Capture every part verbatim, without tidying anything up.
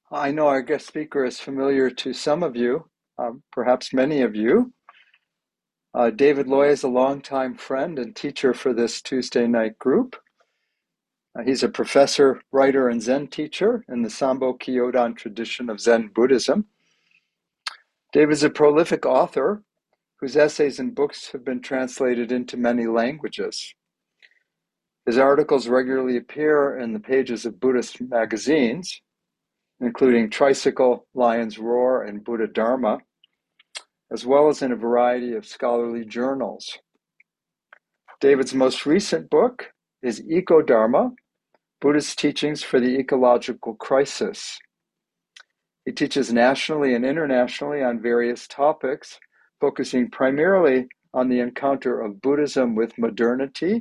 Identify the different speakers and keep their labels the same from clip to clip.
Speaker 1: I know our guest speaker is familiar to some of you, um, perhaps many of you. Uh, David Loy is a longtime friend and teacher for this Tuesday night group. Uh, he's a professor, writer, and Zen teacher in the Sambo Kyodan tradition of Zen Buddhism. David's a prolific author whose essays and books have been translated into many languages. His articles regularly appear in the pages of Buddhist magazines, including Tricycle, Lion's Roar, and Buddha Dharma, as well as in a variety of scholarly journals. David's most recent book is Eco-Dharma, Buddhist Teachings for the Ecological Crisis. He teaches nationally and internationally on various topics, focusing primarily on the encounter of Buddhism with modernity,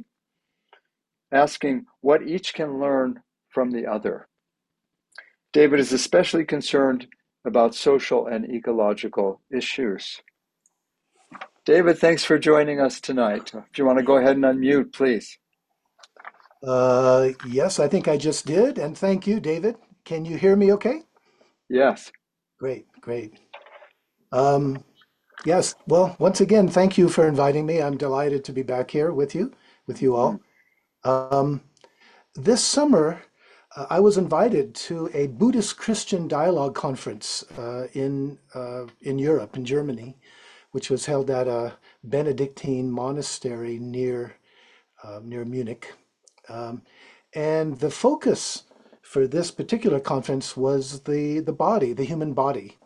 Speaker 1: asking what each can learn from the other. David is especially concerned about social and ecological issues. David, thanks for joining us tonight. If you want to go ahead and unmute, please.
Speaker 2: Uh, yes, I think I just did. And thank you, David. Can you hear me okay?
Speaker 1: Yes.
Speaker 2: Great, great. Um, yes, well, once again, thank you for inviting me. I'm delighted to be back here with you, with you
Speaker 1: Mm,
Speaker 2: all. Um, this summer, uh, I was invited to a Buddhist Christian dialogue conference uh, in uh, in Europe, in Germany, which was held at a Benedictine monastery near uh, near Munich. Um, and the focus for this particular conference was the, the body, the human body.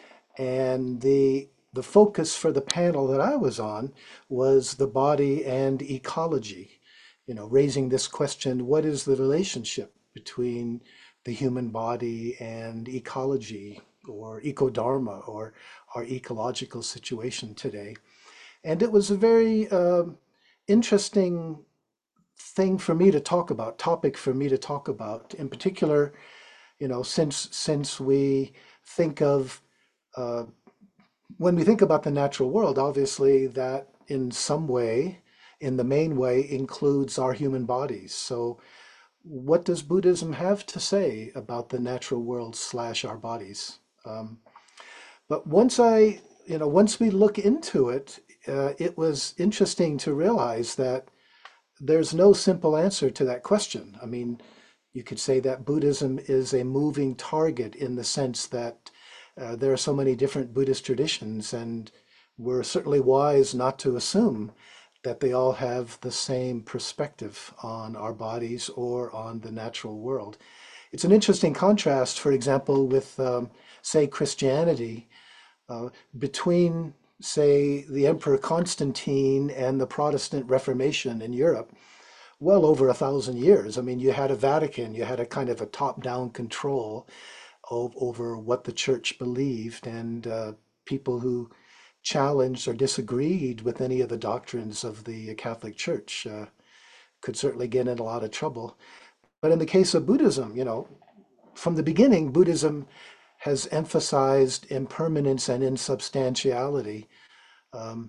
Speaker 2: And the, the focus for the panel that I was on was the body and ecology. You know, raising this question, what is the relationship between the human body and ecology or ecodharma or our ecological situation today? And it was a very um interesting thing for me to talk about, topic for me to talk about. In particular, you know, since since we think of uh, when we think about the natural world, obviously that in some way, in the main way, includes our human bodies. So, what does Buddhism have to say about the natural world slash our bodies? Um, but once I, you know, once we look into it, uh, it was interesting to realize that there's no simple answer to that question. I mean, you could say that Buddhism is a moving target in the sense that uh, there are so many different Buddhist traditions, and we're certainly wise not to assume that they all have the same perspective on our bodies or on the natural world. It's an interesting contrast, for example, with, um, say, Christianity uh, between, say, the Emperor Constantine and the Protestant Reformation in Europe well over a thousand years. I mean, you had a Vatican, you had a kind of a top-down control of, over what the church believed, and uh, people who challenged or disagreed with any of the doctrines of the Catholic Church uh, could certainly get in a lot of trouble. But in the case of Buddhism, you know, from the beginning, Buddhism has emphasized impermanence and insubstantiality, um,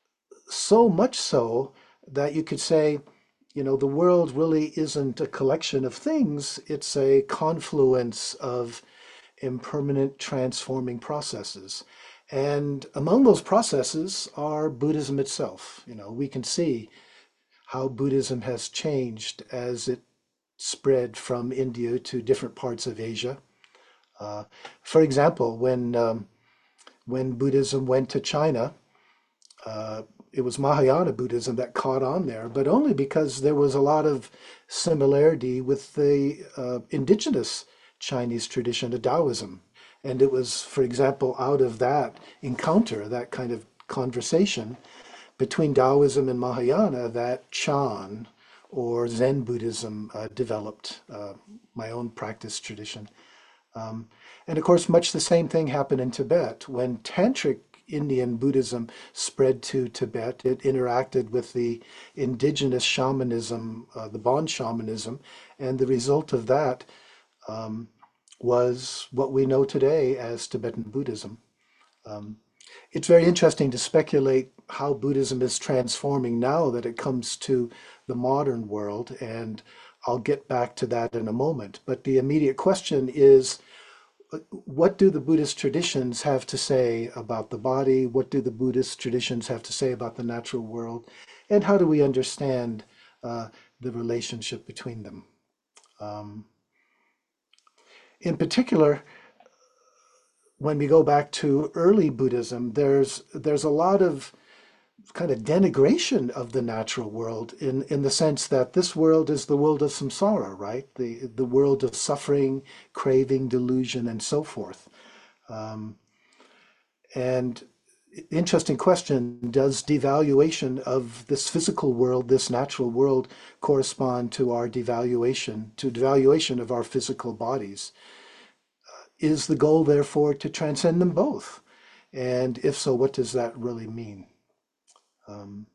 Speaker 2: so much so that you could say, you know, the world really isn't a collection of things, it's a confluence of impermanent transforming processes. And among those processes are Buddhism itself. You know, we can see how Buddhism has changed as it spread from India to different parts of Asia. Uh, for example, when um, when Buddhism went to China, uh, it was Mahayana Buddhism that caught on there, but only because there was a lot of similarity with the uh, indigenous Chinese tradition of Taoism. And it was, for example, out of that encounter, that kind of conversation between Taoism and Mahayana, that Chan or Zen Buddhism uh, developed, uh, my own practice tradition. Um, and of course, much the same thing happened in Tibet. When Tantric Indian Buddhism spread to Tibet, it interacted with the indigenous shamanism, uh, the Bon shamanism, and the result of that um, was what we know today as Tibetan Buddhism. Um, it's very interesting to speculate how Buddhism is transforming now that it comes to the modern world, and I'll get back to that in a moment. But the immediate question is, what do the Buddhist traditions have to say about the body? What do the Buddhist traditions have to say about the natural world? And how do we understand uh, the relationship between them? Um, in particular, when we go back to early Buddhism, there's there's a lot of kind of denigration of the natural world in, in the sense that this world is the world of samsara, right? The the world of suffering, craving, delusion, and so forth. Um, and interesting question, does devaluation of this physical world, this natural world, correspond to our devaluation, to devaluation of our physical bodies? Is the goal, therefore, to transcend them both? And if so, what does that really mean? Um,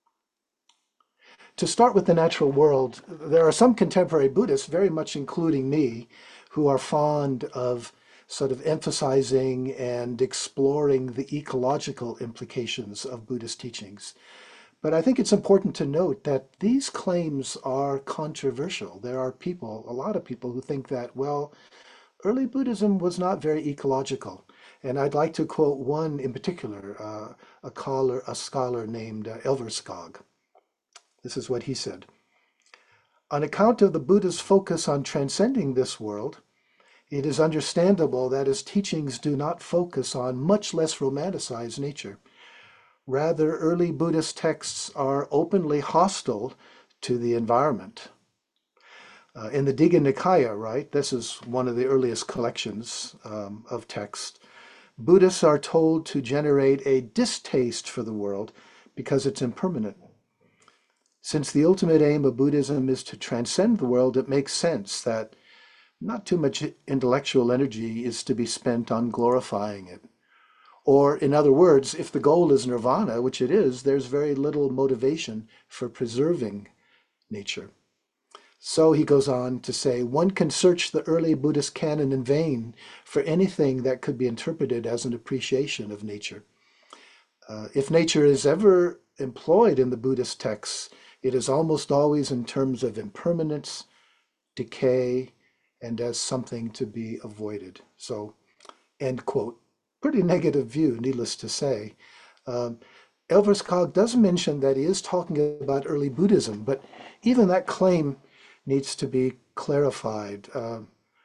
Speaker 2: to start with the natural world, there are some contemporary Buddhists, very much including me, who are fond of sort of emphasizing and exploring the ecological implications of Buddhist teachings. But I think it's important to note that these claims are controversial. There are people, a lot of people, who think that, well, early Buddhism was not very ecological. And I'd like to quote one in particular, uh, a, scholar, a scholar named uh, Elverskog. This is what he said. On account of the Buddha's focus on transcending this world, it is understandable that his teachings do not focus on much less romanticized nature. Rather, early Buddhist texts are openly hostile to the environment. Uh, in the Digha Nikaya, right, this is one of the earliest collections um, of text, Buddhists are told to generate a distaste for the world because it's impermanent. Since the ultimate aim of Buddhism is to transcend the world, it makes sense that not too much intellectual energy is to be spent on glorifying it. Or, in other words, if the goal is nirvana, which it is, there's very little motivation for preserving nature. So he goes on to say, one can search the early Buddhist canon in vain for anything that could be interpreted as an appreciation of nature. Uh, if nature is ever employed in the Buddhist texts, it is almost always in terms of impermanence, decay, and as something to be avoided. So, end quote. Pretty negative view, needless to say. Um, Elverskog does mention that he is talking about early Buddhism, but even that claim needs to be clarified. Uh,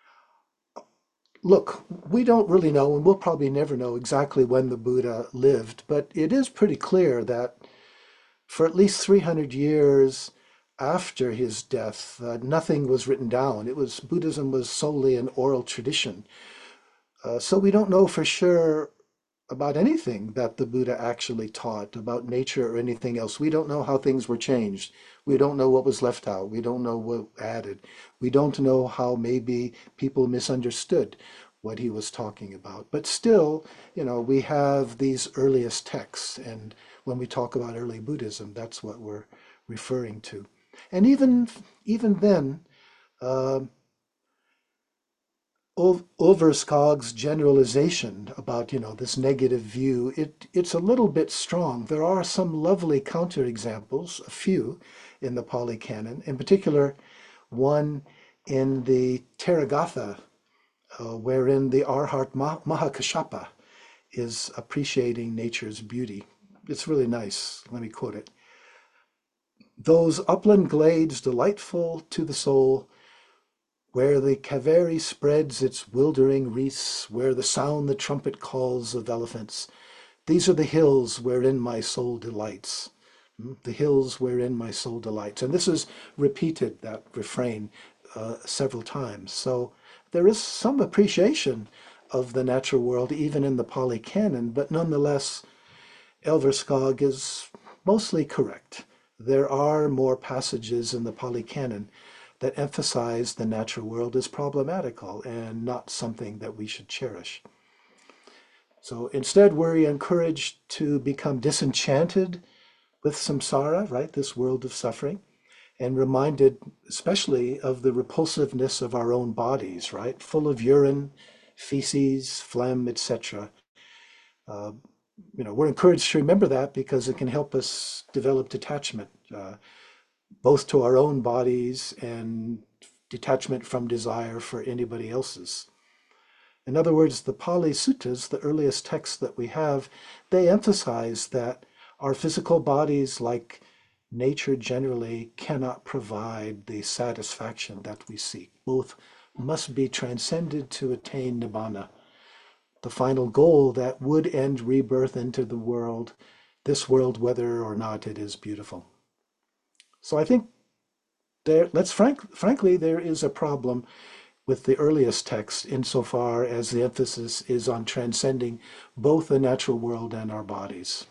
Speaker 2: look, we don't really know, and we'll probably never know exactly when the Buddha lived, but it is pretty clear that for at least three hundred years after his death, uh, nothing was written down. It was Buddhism was solely an oral tradition. Uh, so we don't know for sure about anything that the Buddha actually taught about nature or anything else. We don't know how things were changed. We don't know what was left out. We don't know what added. We don't know how maybe people misunderstood what he was talking about. But still, you know, we have these earliest texts, and when we talk about early Buddhism, that's what we're referring to. And even even then, uh, Overskog's generalization about, you know, this negative view, it, it's a little bit strong. There are some lovely counterexamples, a few, in the Pali Canon, in particular one in the Therigatha, uh, wherein the Arhat Mahakashapa is appreciating nature's beauty. It's really nice. Let me quote it. Those upland glades delightful to the soul, where the Kaveri spreads its wildering wreaths, where the sound the trumpet calls of elephants. These are the hills wherein my soul delights. Hmm? The hills wherein my soul delights. And this is repeated, that refrain, uh, several times. So there is some appreciation of the natural world, even in the Pali Canon, but nonetheless, Elverskog is mostly correct. There are more passages in the Pali Canon that emphasize the natural world as problematical and not something that we should cherish. So instead, we're encouraged to become disenchanted with samsara, right, this world of suffering, and reminded especially of the repulsiveness of our own bodies, right, full of urine, feces, phlegm, et cetera. Uh, you know, we're encouraged to remember that because it can help us develop detachment, uh, both to our own bodies and detachment from desire for anybody else's. In other words, the Pali Suttas, the earliest texts that we have, they emphasize that our physical bodies, like nature generally, cannot provide the satisfaction that we seek. Both must be transcended to attain nibbana, the final goal that would end rebirth into the world, this world, whether or not it is beautiful. So I think there, let's frank, frankly, there is a problem with the earliest texts insofar as the emphasis is on transcending both the natural world and our bodies.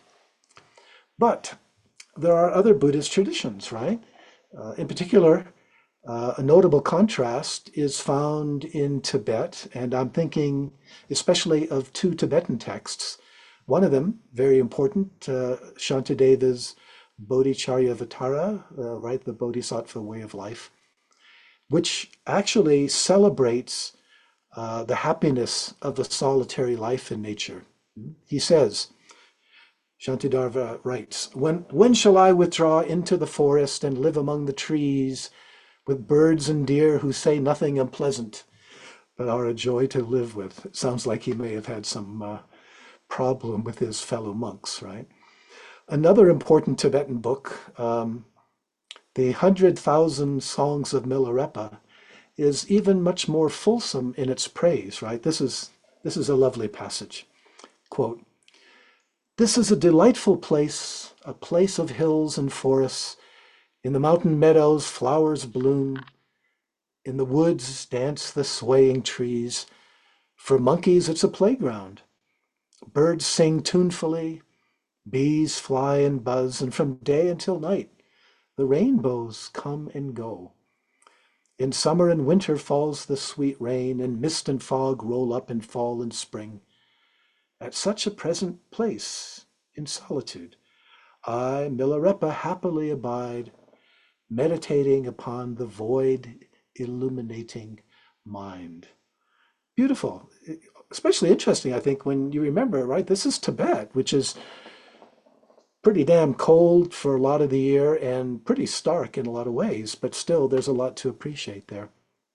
Speaker 2: But there are other Buddhist traditions, right? Uh, in particular, uh, a notable contrast is found in Tibet, and I'm thinking especially of two Tibetan texts. One of them, very important, uh, Shantideva's Bodhicharyavatara, uh, right, the Bodhisattva way of life, which actually celebrates uh, the happiness of a solitary life in nature. He says, Shantideva writes, when, when shall I withdraw into the forest and live among the trees with birds and deer who say nothing unpleasant, but are a joy to live with? It sounds like he may have had some uh, problem with his fellow monks, right? Another important Tibetan book, um, the Hundred Thousand Songs of Milarepa, is even much more fulsome in its praise, right? This is, this is a lovely passage. Quote, this is a delightful place, a place of hills and forests. In the mountain meadows, flowers bloom. In the woods, dance the swaying trees. For monkeys, it's a playground. Birds sing tunefully. Bees fly and buzz. And from day until night, the rainbows come and go. In summer and winter falls the sweet rain, and mist and fog roll up in fall and spring. At such a present place, in solitude, I, Milarepa, happily abide, meditating upon the void illuminating mind. Beautiful, especially interesting, I think, when you remember, right, this is Tibet, which is pretty damn cold for a lot of the year and pretty stark in a lot of ways, but still there's a lot to appreciate there.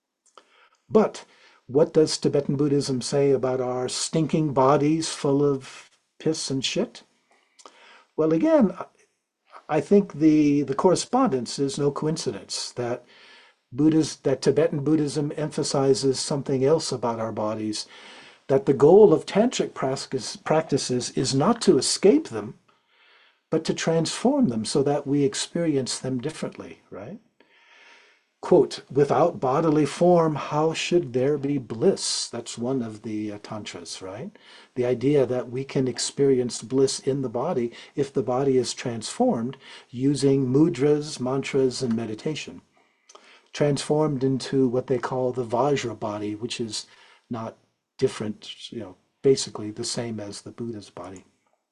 Speaker 2: But what does Tibetan Buddhism say about our stinking bodies full of piss and shit? Well, again, I think the, the correspondence is no coincidence that Buddhist, that Tibetan Buddhism emphasizes something else about our bodies, that the goal of tantric practice, practices is not to escape them, but to transform them so that we experience them differently, right? Quote, without bodily form, how should there be bliss? That's one of the uh, tantras, right? The idea that we can experience bliss in the body if the body is transformed using mudras, mantras, and meditation. Transformed into what they call the Vajra body, which is not different, you know, basically the same as the Buddha's body.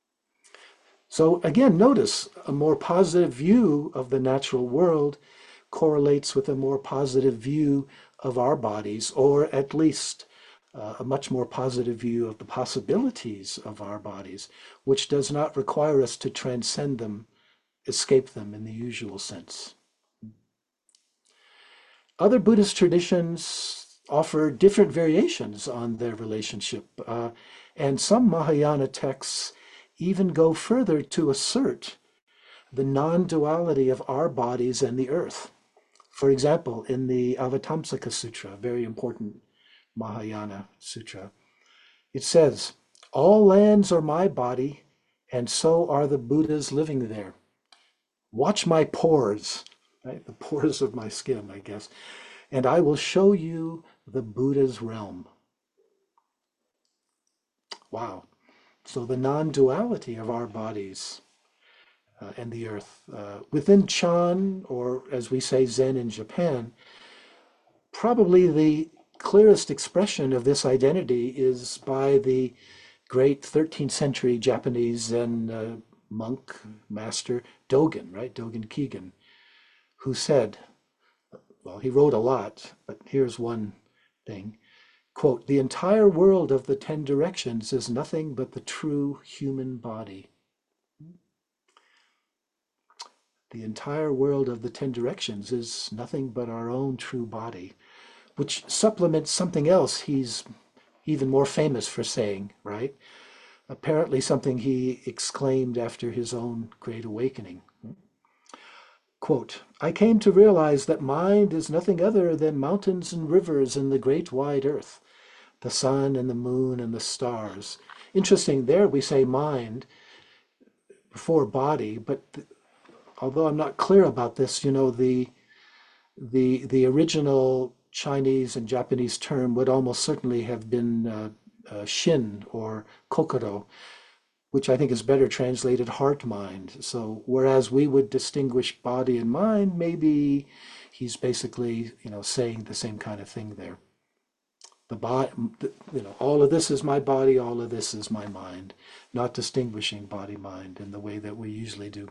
Speaker 2: So again, notice a more positive view of the natural world correlates with a more positive view of our bodies, or at least uh, a much more positive view of the possibilities of our bodies, which does not require us to transcend them, escape them in the usual sense. Other Buddhist traditions offer different variations on their relationship, uh, and some Mahayana texts even go further to assert the non-duality of our bodies and the earth. For example, in the Avatamsaka Sutra, a very important Mahayana sutra, it says, all lands are my body, and so are the Buddhas living there. Watch my pores, right? The pores of my skin, I guess, and I will show you the Buddha's realm. Wow. So the non-duality of our bodies uh, and the earth. Uh, within Chan, or as we say Zen in Japan, probably the clearest expression of this identity is by the great thirteenth century Japanese Zen uh, monk, master Dogen, right? Dogen Kigen, who said, well, he wrote a lot, but here's one thing, quote, the entire world of the ten directions is nothing but the true human body. The entire world of the ten directions is nothing but our own true body, which supplements something else he's even more famous for saying, right? Apparently something he exclaimed after his own great awakening. Quote, I came to realize that mind is nothing other than mountains and rivers in the great wide earth, the sun and the moon and the stars. Interesting, there we say mind before body, but although I'm not clear about this, you know, the the the original Chinese and Japanese term would almost certainly have been uh, uh, shin or kokoro, which I think is better translated heart mind. So whereas we would distinguish body and mind, maybe he's basically, you know, saying the same kind of thing there. The body, you know, all of this is my body, all of this is my mind, not distinguishing body mind in the way that we usually do.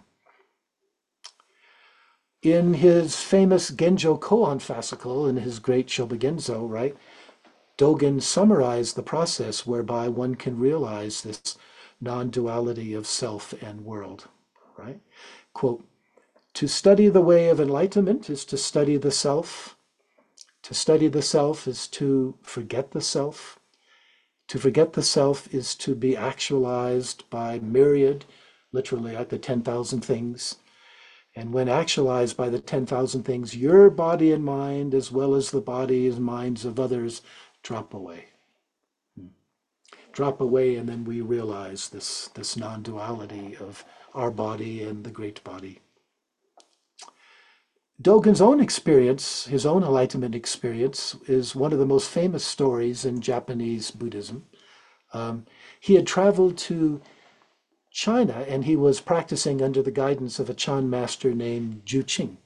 Speaker 2: In his famous Genjo Koan fascicle, in his great Shobogenzo, right, Dogen summarized the process whereby one can realize this non-duality of self and world, right? Quote, to study the way of enlightenment is to study the self. To study the self is to forget the self. To forget the self is to be actualized by myriad, literally like the ten thousand things. And when actualized by the ten thousand things, your body and mind, as well as the bodies and minds of others, drop away. Drop away, and then we realize this, this non-duality of our body and the great body. Dogen's own experience, his own enlightenment experience, is one of the most famous stories in Japanese Buddhism. Um, he had traveled to China and he was practicing under the guidance of a Chan master named Ju Qing.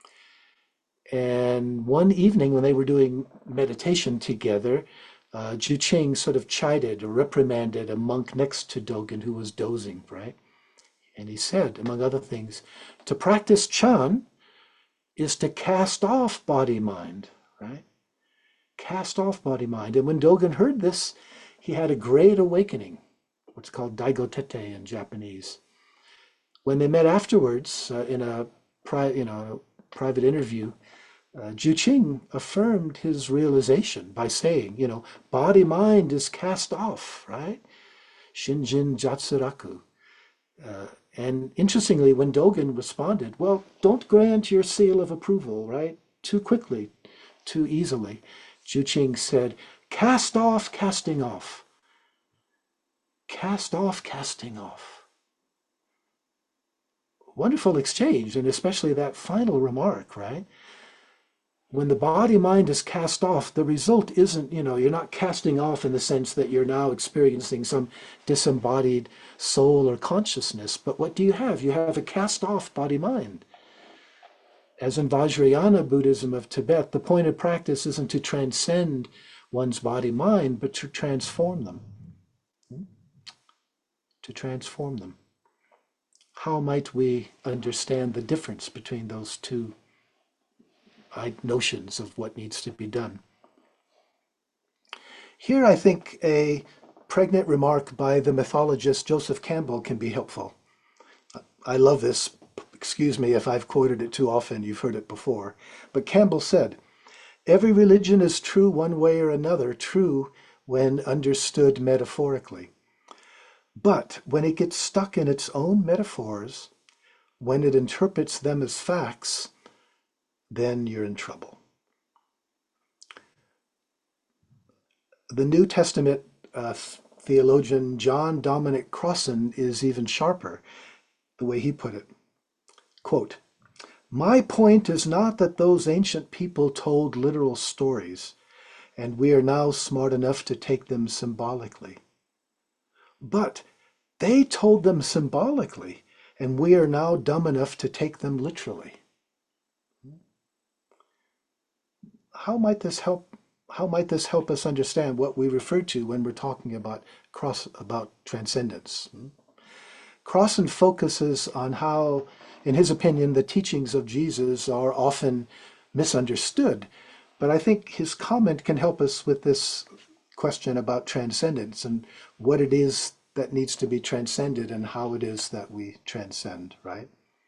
Speaker 2: And one evening when they were doing meditation together, uh, Ju Qing sort of chided or reprimanded a monk next to Dogen who was dozing, right? And he said, among other things, to practice Chan is to cast off body-mind, right? Cast off body-mind. And when Dogen heard this, he had a great awakening, what's called Daigotete in Japanese. When they met afterwards uh, in a pri- you know, private interview, uh, Ju Qing affirmed his realization by saying, you know, body-mind is cast off, right? Shinjin Jatsuraku. Uh, and interestingly, when Dogen responded, well, don't grant your seal of approval, right? Too quickly, too easily. Ju Qing said, cast off, casting off. Cast off, casting off. Wonderful exchange, and especially that final remark, right? When the body mind is cast off, the result isn't, you know, you're not casting off in the sense that you're now experiencing some disembodied soul or consciousness, but what do you have? You have a cast off body mind. As in Vajrayana Buddhism of Tibet, the point of practice isn't to transcend one's body mind, but to transform them. To transform them. How might we understand the difference between those two notions of what needs to be done? Here, I think a pregnant remark by the mythologist Joseph Campbell can be helpful. I love this. Excuse me if I've quoted it too often. You've heard it before. But Campbell said, every religion is true one way or another, true when understood metaphorically. But when it gets stuck in its own metaphors, when it interprets them as facts, then you're in trouble. The New Testament uh, theologian John Dominic Crossan is even sharper, the way he put it. Quote, my point is not that those ancient people told literal stories, and we are now smart enough to take them symbolically. But they told them symbolically, and we are now dumb enough to take them literally. How might this help? How might this help us understand what we refer to when we're talking about cross about transcendence? Crossan focuses on how, in his opinion, the teachings of Jesus are often misunderstood. But I think his comment can help us with this question about transcendence and what it is that needs to be transcended and how it is that we transcend, right?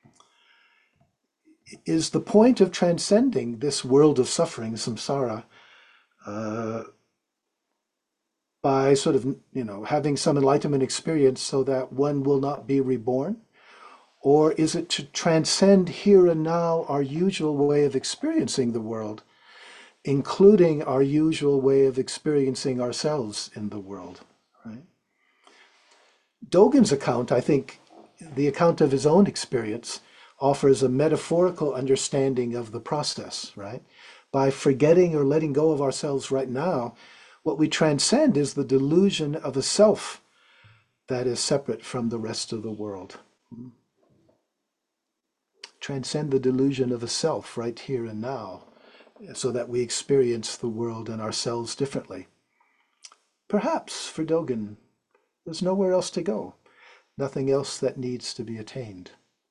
Speaker 2: Is the point of transcending this world of suffering, samsara, uh, by sort of, you know, having some enlightenment experience so that one will not be reborn? Or is it to transcend here and now our usual way of experiencing the world, including our usual way of experiencing ourselves in the world, right? Dogen's account, I think, the account of his own experience, offers a metaphorical understanding of the process, right? By forgetting or letting go of ourselves right now, what we transcend is the delusion of a self that is separate from the rest of the world. Transcend the delusion of a self right here and now, so that we experience the world and ourselves differently. Perhaps for Dogen, there's nowhere else to go, nothing else that needs to be attained.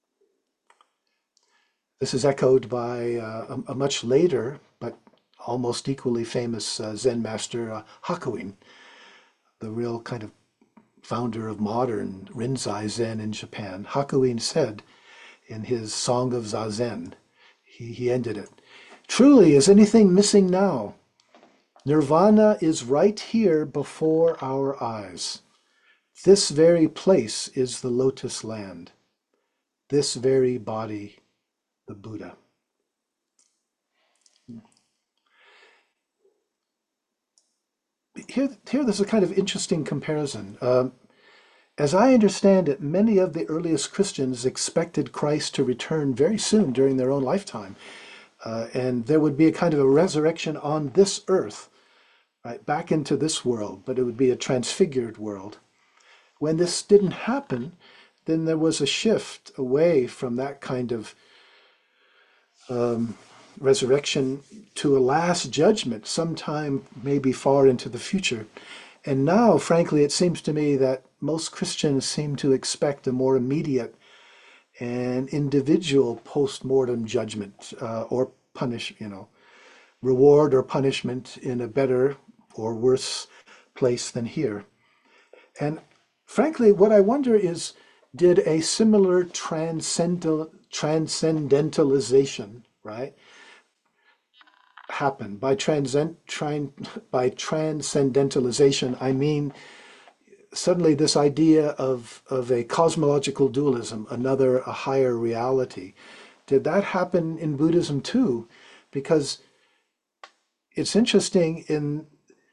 Speaker 2: This is echoed by uh, a, a much later, but almost equally famous uh, Zen master, uh, Hakuin, the real kind of founder of modern Rinzai Zen in Japan. Hakuin said in his Song of Zazen, he, he ended it, "Truly, is anything missing now? Nirvana is right here before our eyes. This very place is the lotus land. This very body, the Buddha." Here, here there's a kind of interesting comparison. Um, as I understand it, many of the earliest Christians expected Christ to return very soon during their own lifetime. Uh, and there would be a kind of a resurrection on this earth, right, back into this world, but it would be a transfigured world. When this didn't happen, then there was a shift away from that kind of um, resurrection to a last judgment sometime maybe far into the future. And now, frankly, it seems to me that most Christians seem to expect a more immediate and individual post-mortem judgment, uh, or punish, you know, reward or punishment in a better or worse place than here. And frankly, what I wonder is, did a similar transcendental transcendentalization, right, happen? By transcend, tran, by transcendentalization, I mean suddenly this idea of, of a cosmological dualism, another, a higher reality. Did that happen in Buddhism too? Because it's interesting, in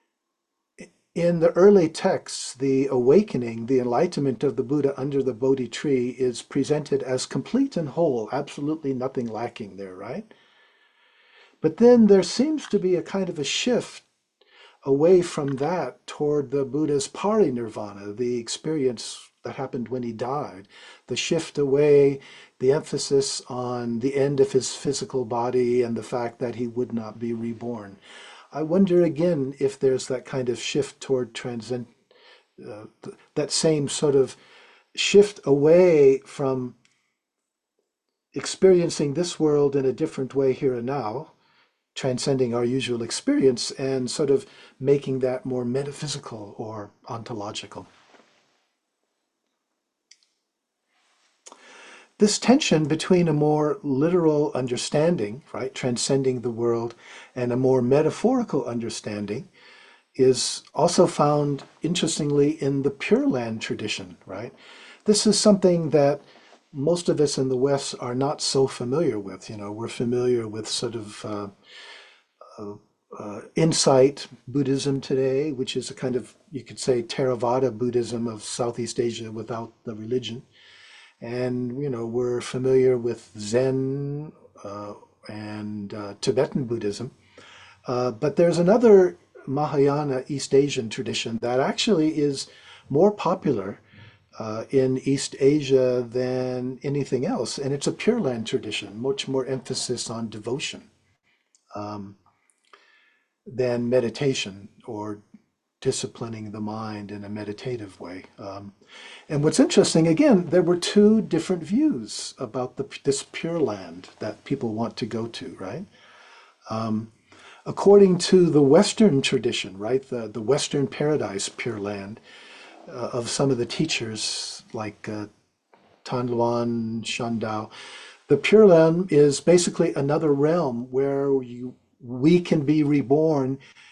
Speaker 2: in the early texts, the awakening, the enlightenment of the Buddha under the Bodhi tree is presented as complete and whole, absolutely nothing lacking there, right? But then there seems to be a kind of a shift away from that toward the Buddha's parinirvana, the experience that happened when he died, the shift away, the emphasis on the end of his physical body and the fact that he would not be reborn. I wonder again if there's that kind of shift toward transcend, uh, that same sort of shift away from experiencing this world in a different way here and now, transcending our usual experience, and sort of making that more metaphysical or ontological. This tension between a more literal understanding, right, transcending the world, and a more metaphorical understanding is also found, interestingly, in the Pure Land tradition, right? This is something that most of us in the West are not so familiar with. You know, we're familiar with sort of uh, uh, uh, insight Buddhism today, which is a kind of, you could say, Theravada Buddhism of Southeast Asia without the religion. And, you know, we're familiar with Zen uh, and uh, Tibetan Buddhism. Uh, but there's another Mahayana East Asian tradition that actually is more popular uh, in East Asia than anything else. And it's a Pure Land tradition, much more emphasis on devotion um, than meditation or disciplining the mind in a meditative way. Um, and what's interesting, again, there were two different views about the, this Pure Land that people want to go to, right? Um, according to the Western tradition, right, the, the Western Paradise Pure Land uh, of some of the teachers like uh, Tanluan Shandao, the Pure Land is basically another realm where you, we can be reborn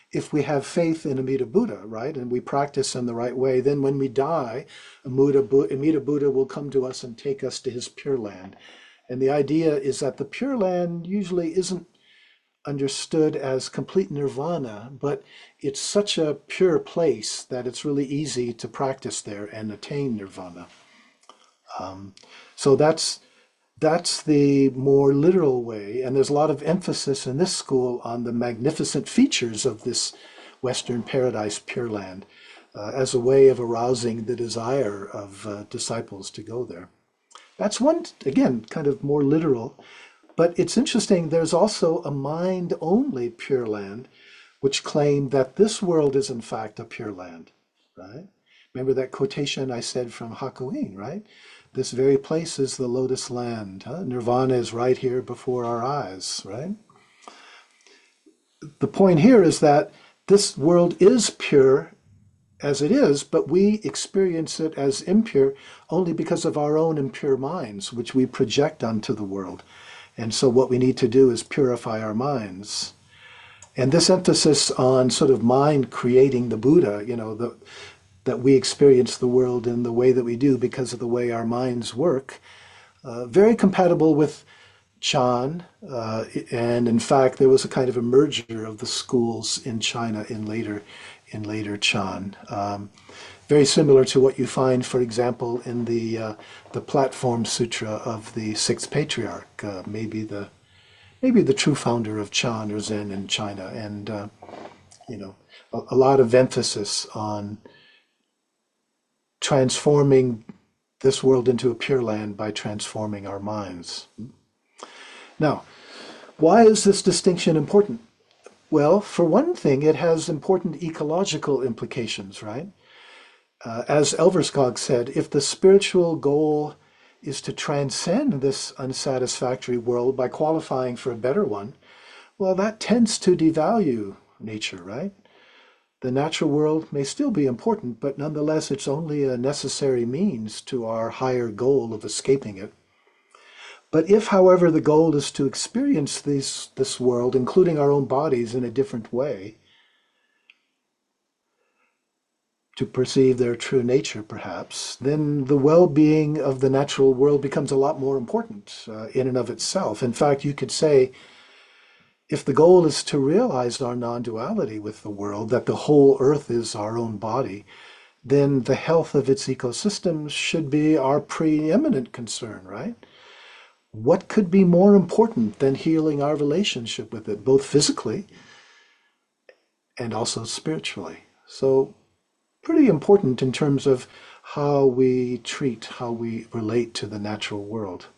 Speaker 2: if we have faith in Amida Buddha, right, and we practice in the right way, then when we die, Amida, Bu- Amida Buddha will come to us and take us to his Pure Land. And the idea is that the Pure Land usually isn't understood as complete nirvana, but it's such a pure place that it's really easy to practice there and attain nirvana. Um, so that's that's the more literal way, and there's a lot of emphasis in this school on the magnificent features of this Western paradise Pure Land uh, as a way of arousing the desire of uh, disciples to go there. That's one, again, kind of more literal. But it's interesting, there's also a mind-only Pure Land, which claim that this world is in fact a Pure Land, right? Remember that quotation I said from Hakuin, right? This very place is the lotus land. Huh? Nirvana is right here before our eyes, right? The point here is that this world is pure as it is, but we experience it as impure only because of our own impure minds, which we project onto the world. And so what we need to do is purify our minds. And this emphasis on sort of mind creating the Buddha, you know, the, that we experience the world in the way that we do because of the way our minds work, uh, very compatible with Chan. Uh, and in fact, there was a kind of a merger of the schools in China in later, in later Chan. Um, very similar to what you find, for example, in the uh, the Platform Sutra of the Sixth Patriarch, uh, maybe the maybe the true founder of Chan or Zen in China, and uh, you know, a, a lot of emphasis on transforming this world into a pure land by transforming our minds. Now, why is this distinction important? Well, for one thing, it has important ecological implications, right? Uh, as Elverskog said, if the spiritual goal is to transcend this unsatisfactory world by qualifying for a better one, well, that tends to devalue nature, right? The natural world may still be important, but nonetheless, it's only a necessary means to our higher goal of escaping it. But if, however, the goal is to experience this, this world, including our own bodies, in a different way, to perceive their true nature, perhaps, then the well-being of the natural world becomes a lot more important uh, in and of itself. In fact, you could say, if the goal is to realize our non-duality with the world, that the whole earth is our own body, then the health of its ecosystems should be our preeminent concern, right? What could be more important than healing our relationship with it, both physically and also spiritually? So pretty important in terms of how we treat, how we relate to the natural world.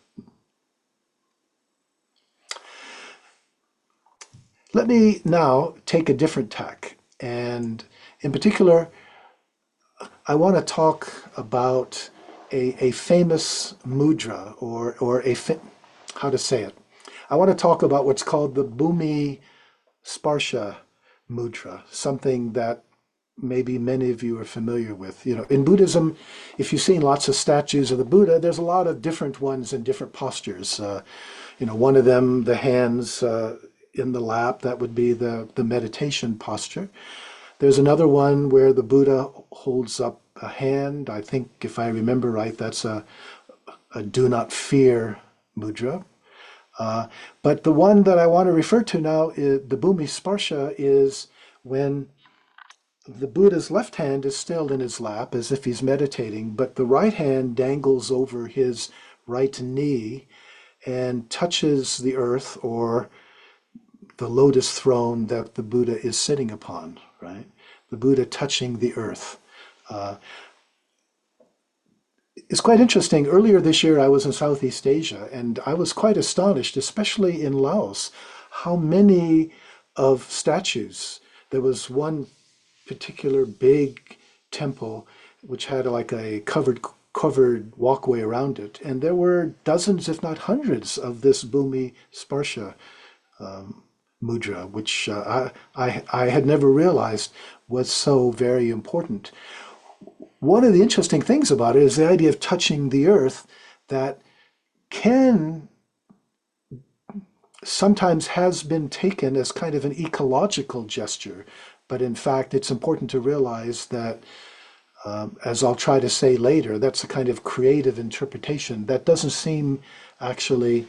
Speaker 2: Let me now take a different tack. And in particular, I want to talk about a, a famous mudra, or, or a, how to say it. I want to talk about what's called the Bhumi Sparsha mudra, something that maybe many of you are familiar with. You know, in Buddhism, if you've seen lots of statues of the Buddha, there's a lot of different ones in different postures. Uh, you know, one of them, the hands uh, in the lap, that would be the, the meditation posture. There's another one where the Buddha holds up a hand. I think, if I remember right, that's a, a do not fear mudra. Uh, but the one that I want to refer to now, is, the Bhumi Sparsha, is when the Buddha's left hand is still in his lap as if he's meditating, but the right hand dangles over his right knee and touches the earth, or the lotus throne that the Buddha is sitting upon, right? The Buddha touching the earth. Uh, it's quite interesting. Earlier this year, I was in Southeast Asia, and I was quite astonished, especially in Laos, how many of statues. There was one particular big temple which had like a covered covered walkway around it, and there were dozens, if not hundreds, of this Bhumi Sparsha um, mudra, which uh, I, I I had never realized was so very important. One of the interesting things about it is the idea of touching the earth, that can sometimes has been taken as kind of an ecological gesture, But in fact, it's important to realize that, um, as I'll try to say later, that's a kind of creative interpretation that doesn't seem actually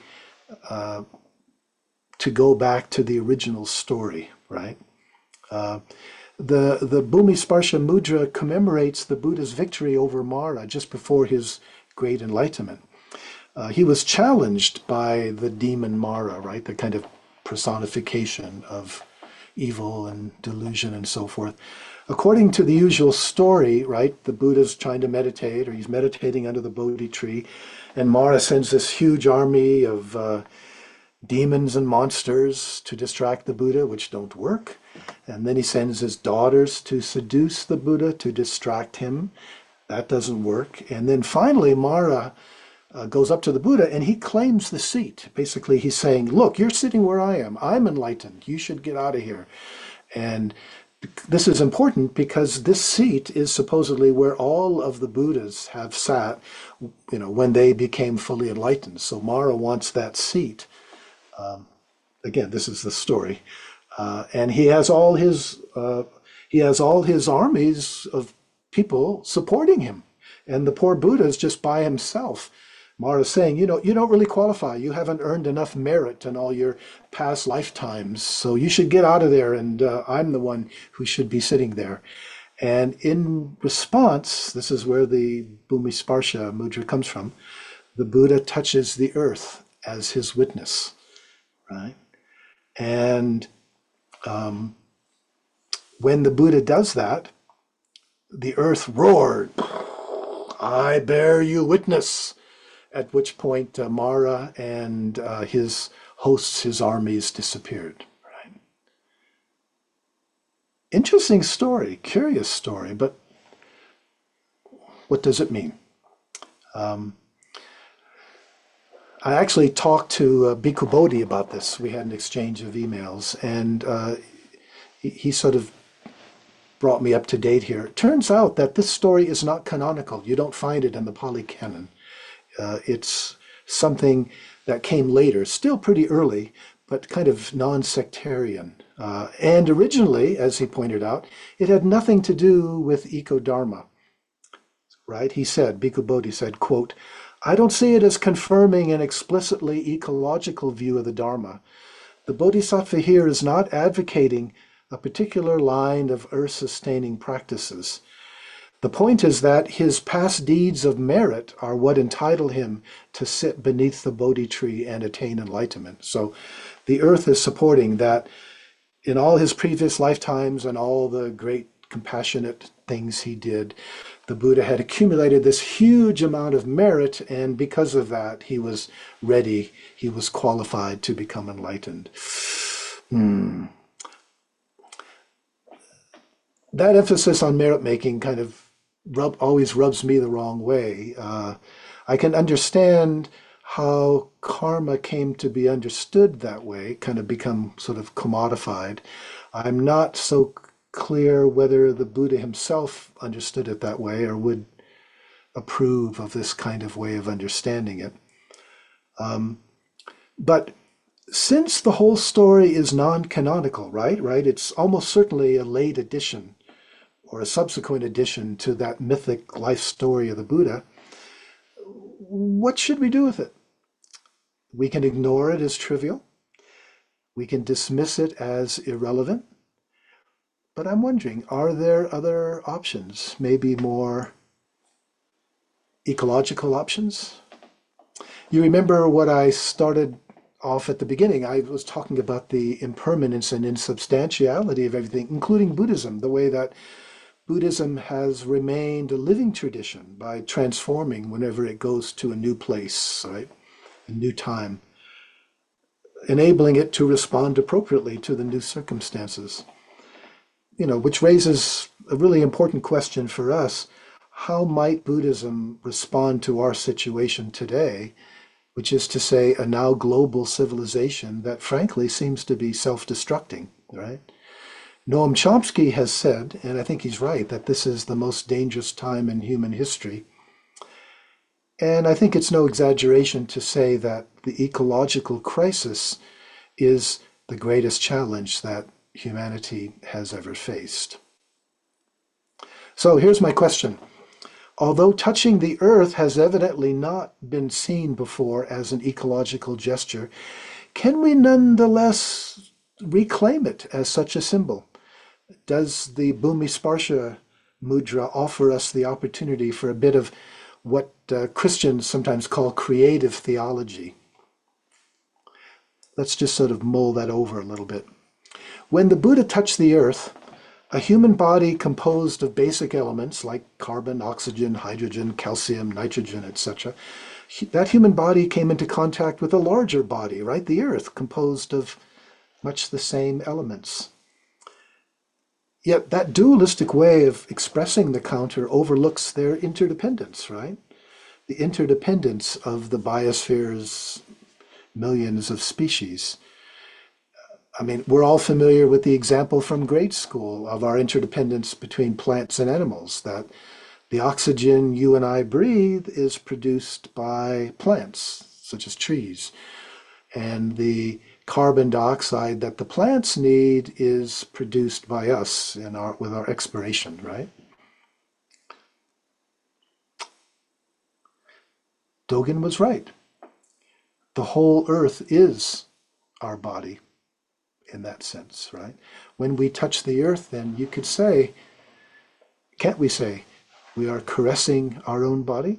Speaker 2: to go back to the original story, right? Uh, the the Bhumi Sparsha Mudra commemorates the Buddha's victory over Mara just before his great enlightenment. Uh, he was challenged by the demon Mara, right? The kind of personification of evil and delusion and so forth. According to the usual story, right, the Buddha's trying to meditate, or he's meditating under the Bodhi tree, and Mara sends this huge army of uh, demons and monsters to distract the Buddha, which don't work. And then he sends his daughters to seduce the Buddha to distract him. That doesn't work. And then finally, Mara uh, goes up to the Buddha and he claims the seat. Basically, he's saying, look, you're sitting where I am. I'm enlightened. You should get out of here. And this is important because this seat is supposedly where all of the Buddhas have sat, you know, when they became fully enlightened. So Mara wants that seat. Um, again, this is the story. Uh, and he has all his uh, he has all his armies of people supporting him, and the poor Buddha is just by himself. Mara is saying, you know, you don't really qualify. You haven't earned enough merit in all your past lifetimes, so you should get out of there. And uh, I'm the one who should be sitting there. And in response, this is where the Bhumi Sparsha Mudra comes from. The Buddha touches the earth as his witness, right? And Um, when the Buddha does that, the earth roared, I bear you witness, at which point uh, Mara and uh, his hosts, his armies disappeared. Right? Interesting story, curious story, but what does it mean? Um, I actually talked to uh, Bhikkhu Bodhi about this. We had an exchange of emails, and uh, he, he sort of brought me up to date here. It turns out that this story is not canonical. You don't find it in the Pali Canon. Uh, it's something that came later, still pretty early, but kind of non-sectarian. Uh, and originally, as he pointed out, it had nothing to do with eco-dharma, right? He said, Bhikkhu Bodhi said, quote, I don't see it as confirming an explicitly ecological view of the Dharma. The Bodhisattva here is not advocating a particular line of earth-sustaining practices. The point is that his past deeds of merit are what entitle him to sit beneath the Bodhi tree and attain enlightenment. So the earth is supporting that in all his previous lifetimes and all the great compassionate things he did, the Buddha had accumulated this huge amount of merit, and because of that, he was ready, he was qualified to become enlightened. Hmm. That emphasis on merit making kind of rub, always rubs me the wrong way. Uh, I can understand how karma came to be understood that way, kind of become sort of commodified. I'm not so clear whether the Buddha himself understood it that way or would approve of this kind of way of understanding it. Um, but since the whole story is non-canonical, right? Right? It's almost certainly a late addition or a subsequent addition to that mythic life story of the Buddha. What should we do with it? We can ignore it as trivial. We can dismiss it as irrelevant. But I'm wondering, are there other options, maybe more ecological options? You remember what I started off at the beginning. I was talking about the impermanence and insubstantiality of everything, including Buddhism, the way that Buddhism has remained a living tradition by transforming whenever it goes to a new place, right? A new time, enabling it to respond appropriately to the new circumstances. You know, which raises a really important question for us. How might Buddhism respond to our situation today, which is to say a now global civilization that frankly seems to be self-destructing, right? Noam Chomsky has said, and I think he's right, that this is the most dangerous time in human history. And I think it's no exaggeration to say that the ecological crisis is the greatest challenge that humanity has ever faced. So here's my question. Although touching the earth has evidently not been seen before as an ecological gesture, can we nonetheless reclaim it as such a symbol? Does the Bhumi Sparsha mudra offer us the opportunity for a bit of what uh, Christians sometimes call creative theology? Let's just sort of mull that over a little bit. When the Buddha touched the earth, a human body composed of basic elements like carbon, oxygen, hydrogen, calcium, nitrogen, et cetera, that human body came into contact with a larger body, right? The earth, composed of much the same elements. Yet that dualistic way of expressing the counter overlooks their interdependence, right? The interdependence of the biosphere's millions of species. I mean, we're all familiar with the example from grade school of our interdependence between plants and animals, that the oxygen you and I breathe is produced by plants, such as trees, and the carbon dioxide that the plants need is produced by us in our, with our expiration, right? Dogen was right. The whole earth is our body in that sense, right? When we touch the earth, then you could say, can't we say, we are caressing our own body?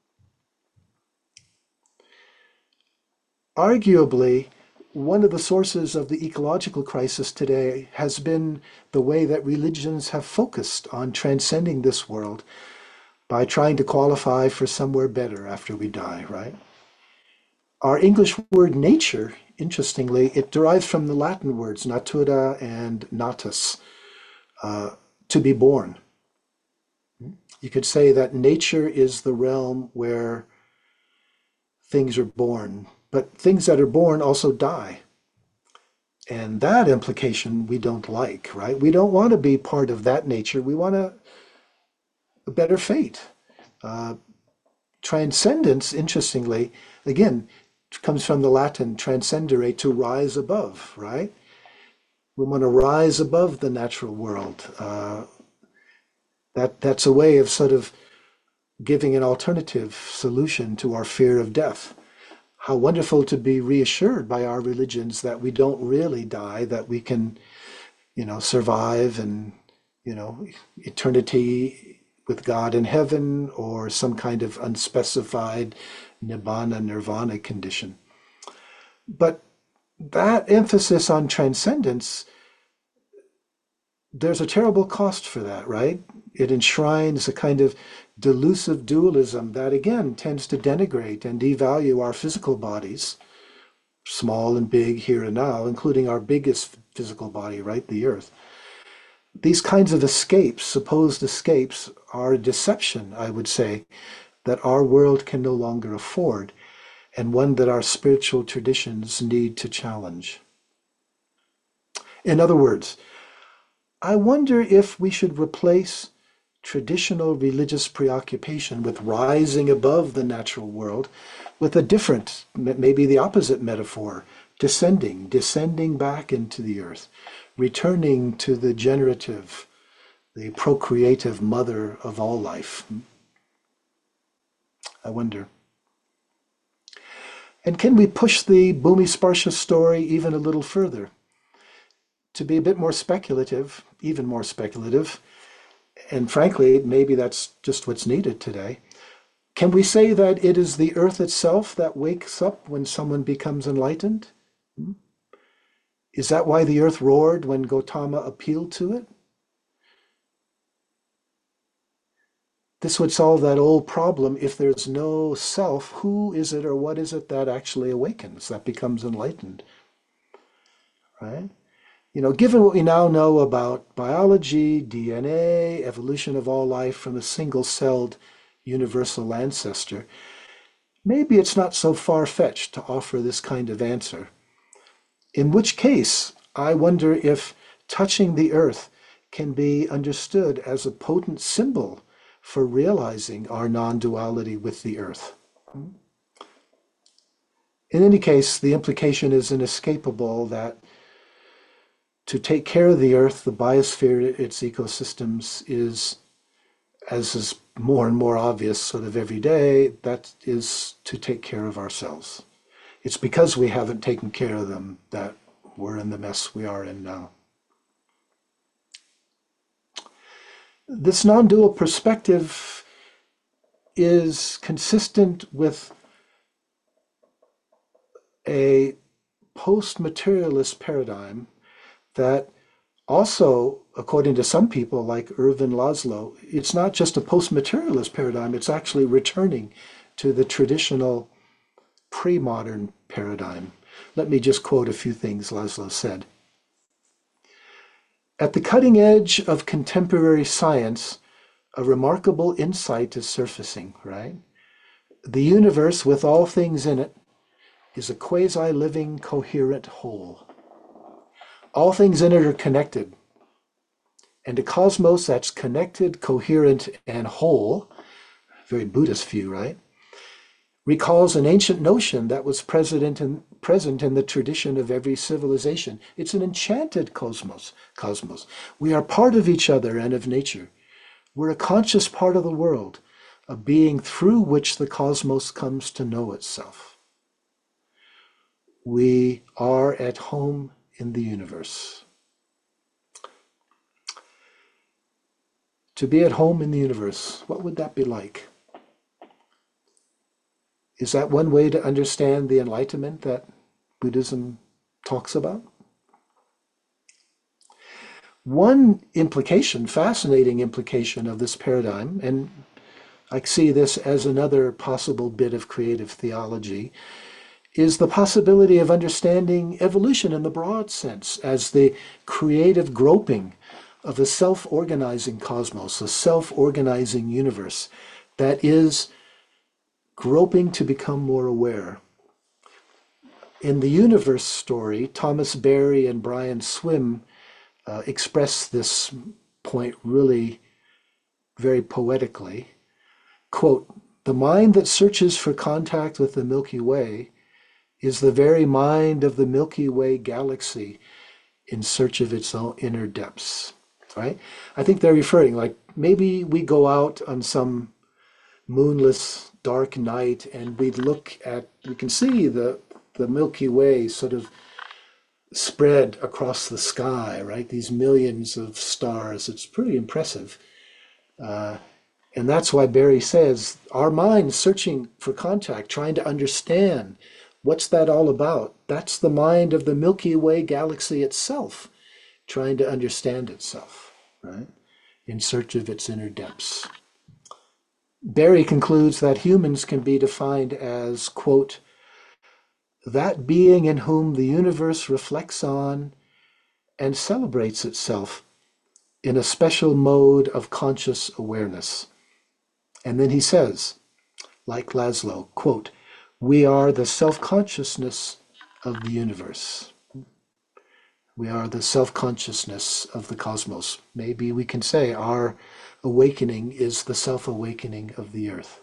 Speaker 2: Arguably, one of the sources of the ecological crisis today has been the way that religions have focused on transcending this world by trying to qualify for somewhere better after we die, right? Our English word nature, interestingly, it derives from the Latin words natura and natus, uh, to be born. You could say that nature is the realm where things are born, but things that are born also die. And that implication we don't like, right? We don't want to be part of that nature. We want a, a better fate. Uh, transcendence, interestingly, again, comes from the Latin transcendere, to rise above, right? We want to rise above the natural world. Uh, that that's a way of sort of giving an alternative solution to our fear of death. How wonderful to be reassured by our religions that we don't really die, that we can, you know, survive and, you know, eternity with God in heaven or some kind of unspecified nibbana, nirvana condition. But that emphasis on transcendence, there's a terrible cost for that, right? It enshrines a kind of delusive dualism that, again, tends to denigrate and devalue our physical bodies, small and big, here and now, including our biggest physical body, right, the earth. These kinds of escapes, supposed escapes, are a deception, I would say, that our world can no longer afford, and one that our spiritual traditions need to challenge. In other words, I wonder if we should replace traditional religious preoccupation with rising above the natural world with a different, maybe the opposite metaphor, descending, descending back into the earth, returning to the generative, the procreative mother of all life. I wonder. And can we push the Bhumi Sparsha story even a little further? To be a bit more speculative, even more speculative, and frankly, maybe that's just what's needed today. Can we say that it is the earth itself that wakes up when someone becomes enlightened? Is that why the earth roared when Gautama appealed to it? This would solve that old problem. If there's no self, who is it or what is it that actually awakens, that becomes enlightened? Right? You know, given what we now know about biology, D N A, evolution of all life from a single-celled universal ancestor, maybe it's not so far-fetched to offer this kind of answer. In which case, I wonder if touching the earth can be understood as a potent symbol for realizing our non-duality with the earth. In any case, the implication is inescapable that to take care of the earth, the biosphere, its ecosystems is, as is more and more obvious sort of every day, that is to take care of ourselves. It's because we haven't taken care of them that we're in the mess we are in now. This non-dual perspective is consistent with a post-materialist paradigm that also, according to some people like Irvin Laszlo, it's not just a post-materialist paradigm, it's actually returning to the traditional pre-modern paradigm. Let me just quote a few things Laszlo said. At the cutting edge of contemporary science, a remarkable insight is surfacing, right? The universe, with all things in it, is a quasi-living, coherent whole. All things in it are connected. And a cosmos that's connected, coherent, and whole, very Buddhist view, right, recalls an ancient notion that was present in, present in the tradition of every civilization. It's an enchanted cosmos. Cosmos. We are part of each other and of nature. We're a conscious part of the world, a being through which the cosmos comes to know itself. We are at home in the universe. To be at home in the universe, what would that be like? Is that one way to understand the enlightenment that Buddhism talks about? One implication, fascinating implication of this paradigm, and I see this as another possible bit of creative theology, is the possibility of understanding evolution in the broad sense as the creative groping of a self-organizing cosmos, a self-organizing universe that is groping to become more aware. In the universe story, Thomas Berry and Brian Swim uh, express this point really very poetically. Quote, "The mind that searches for contact with the Milky Way is the very mind of the Milky Way galaxy in search of its own inner depths." Right? I think they're referring, like, maybe we go out on some moonless dark night and we look at, we can see the the Milky Way sort of spread across the sky, right? These millions of stars. It's pretty impressive. Uh, and that's why Barry says our mind searching for contact, trying to understand what's that all about. That's the mind of the Milky Way galaxy itself, trying to understand itself, right? In search of its inner depths. Barry concludes that humans can be defined as, quote, "that being in whom the universe reflects on and celebrates itself in a special mode of conscious awareness." And then he says, like Laszlo, quote, "we are the self-consciousness of the universe. We are the self-consciousness of the cosmos." Maybe we can say our awakening is the self-awakening of the earth.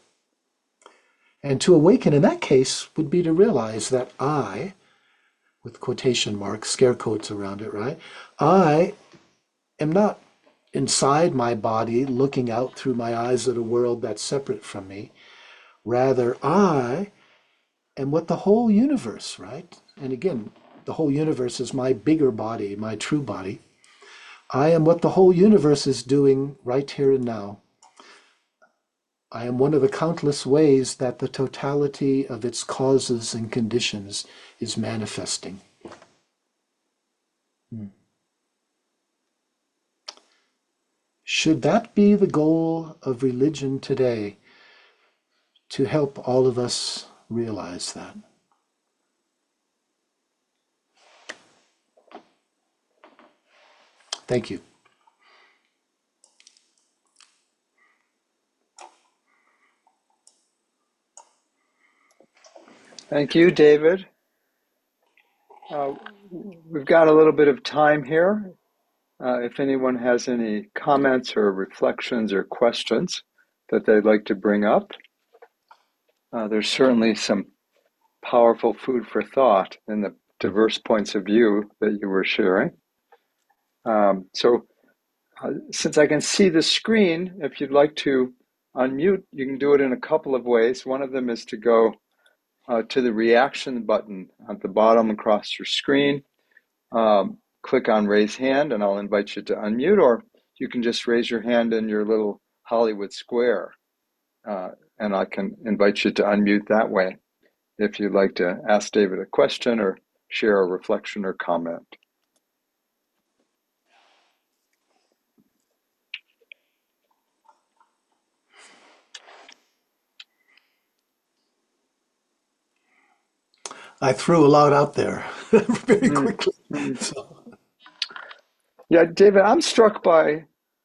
Speaker 2: And to awaken in that case would be to realize that I, with quotation marks, scare quotes around it, right? I am not inside my body looking out through my eyes at a world that's separate from me. Rather, I am what the whole universe, right? And again, the whole universe is my bigger body, my true body. I am what the whole universe is doing right here and now. I am one of the countless ways that the totality of its causes and conditions is manifesting. Hmm. Should that be the goal of religion today, to help all of us realize that? Thank you.
Speaker 1: Thank you, David. Uh, we've got a little bit of time here. Uh, if anyone has any comments or reflections or questions that they'd like to bring up, uh, there's certainly some powerful food for thought in the diverse points of view that you were sharing. Um, so uh, since I can see the screen, if you'd like to unmute, you can do it in a couple of ways. One of them is to go uh, to the reaction button at the bottom across your screen. Um, click on raise hand and I'll invite you to unmute, or you can just raise your hand in your little Hollywood square uh, and I can invite you to unmute that way if you'd like to ask David a question or share a reflection or comment.
Speaker 2: I threw a lot out there very
Speaker 1: Mm,
Speaker 2: quickly.
Speaker 1: mm.
Speaker 2: So,
Speaker 1: Yeah, David, I'm struck by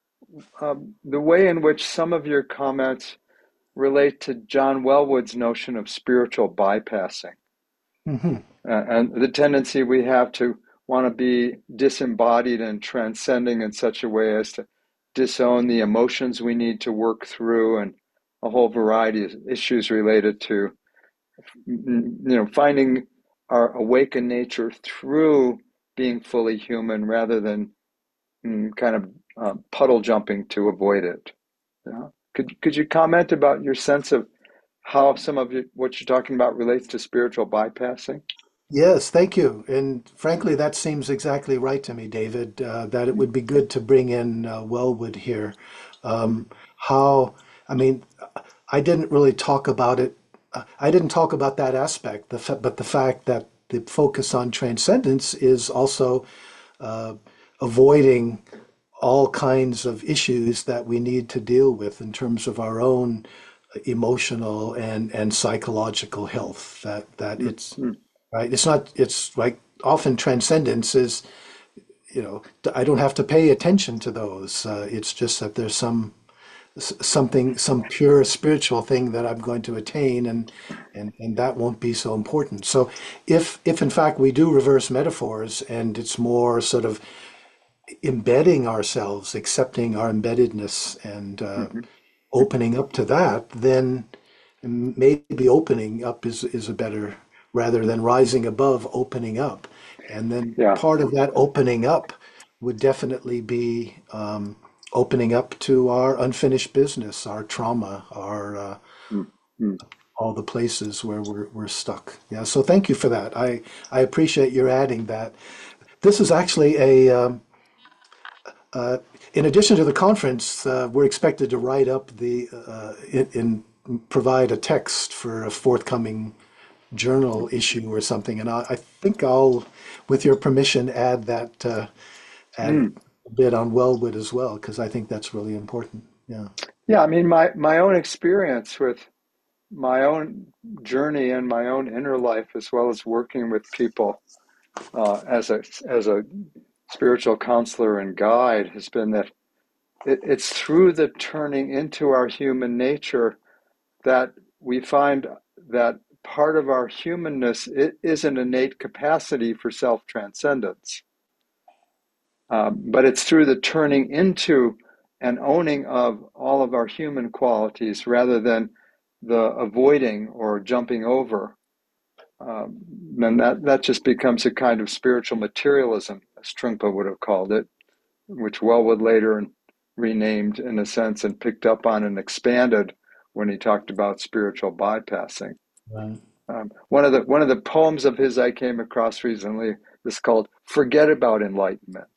Speaker 1: um, the way in which some of your comments relate to John Welwood's notion of spiritual bypassing,
Speaker 2: mhm.
Speaker 1: uh, and the tendency we have to want to be disembodied and transcending in such a way as to disown the emotions we need to work through, and a whole variety of issues related to you know finding our awakened nature through being fully human rather than mm, kind of uh, puddle jumping to avoid it. Yeah. Could could you comment about your sense of how some of you, what you're talking about relates to spiritual bypassing?
Speaker 2: Yes, thank you. And frankly, that seems exactly right to me, David, uh, that it
Speaker 1: Mm,
Speaker 2: would be good to bring in uh, Wellwood here.
Speaker 1: mm,
Speaker 2: Um, how, I mean, I didn't really talk about it. uh, I didn't talk about that aspect, the fa but the fact that the focus on transcendence is also uh, avoiding all kinds of issues that we need to deal with in terms of our own emotional and, and psychological health. That that
Speaker 1: mm,
Speaker 2: it's
Speaker 1: mm.
Speaker 2: right. It's not. It's like often transcendence is. You know, I don't have to pay attention to those. Uh, it's just that there's some something, some pure spiritual thing that I'm going to attain, and and and that won't be so important. So, if if in fact we do reverse metaphors, and it's more sort of embedding ourselves, accepting our embeddedness, and uh,
Speaker 1: Mhm.
Speaker 2: opening up to that, then maybe opening up is is a better rather than rising above opening up. And then
Speaker 1: Yeah.
Speaker 2: part of that opening up would definitely be um, opening up to our unfinished business, our trauma, our uh,
Speaker 1: Mm, mm.
Speaker 2: all the places where we're we're stuck. Yeah. So thank you for that. I I appreciate your adding that. This is actually a um, uh, in addition to the conference, uh, we're expected to write up the uh, in, in provide a text for a forthcoming journal issue or something, and I, I think I'll, with your permission, add that uh, add
Speaker 1: Mm.
Speaker 2: a bit on Wellwood as well because I think that's really important. Yeah.
Speaker 1: Yeah, I mean, my my own experience with my own journey and my own inner life, as well as working with people uh, as a as a spiritual counselor and guide, has been that it, it's through the turning into our human nature that we find that part of our humanness is an innate capacity for self transcendence. Um, but it's through the turning into and owning of all of our human qualities rather than the avoiding or jumping over. Um, and that, that just becomes a kind of spiritual materialism, as Trungpa would have called it, which Wellwood later renamed in a sense and picked up on and expanded when he talked about spiritual bypassing.
Speaker 2: Right.
Speaker 1: Um, one of the one of the poems of his I came across recently is called "Forget About Enlightenment."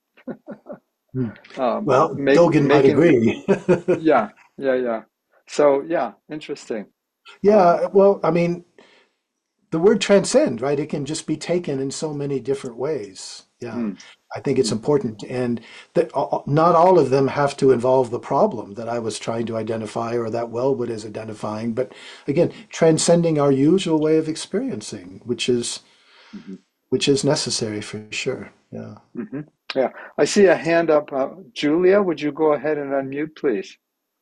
Speaker 2: Hmm.
Speaker 1: Um,
Speaker 2: Well,
Speaker 1: make
Speaker 2: Dogen might
Speaker 1: making
Speaker 2: agree.
Speaker 1: yeah, yeah, yeah. So yeah, interesting. Um,
Speaker 2: Yeah. Well, I mean, the word transcend, right? It can just be taken in so many different ways. Yeah.
Speaker 1: mm,
Speaker 2: I think it's
Speaker 1: mm,
Speaker 2: important, and that not all of them have to involve the problem that I was trying to identify or that Wellwood is identifying. But again, transcending our usual way of experiencing, which is
Speaker 1: mhm,
Speaker 2: which is necessary for sure. Yeah.
Speaker 1: mhm. Yeah, I see a hand up. Uh, Julia, would you go ahead and unmute, please?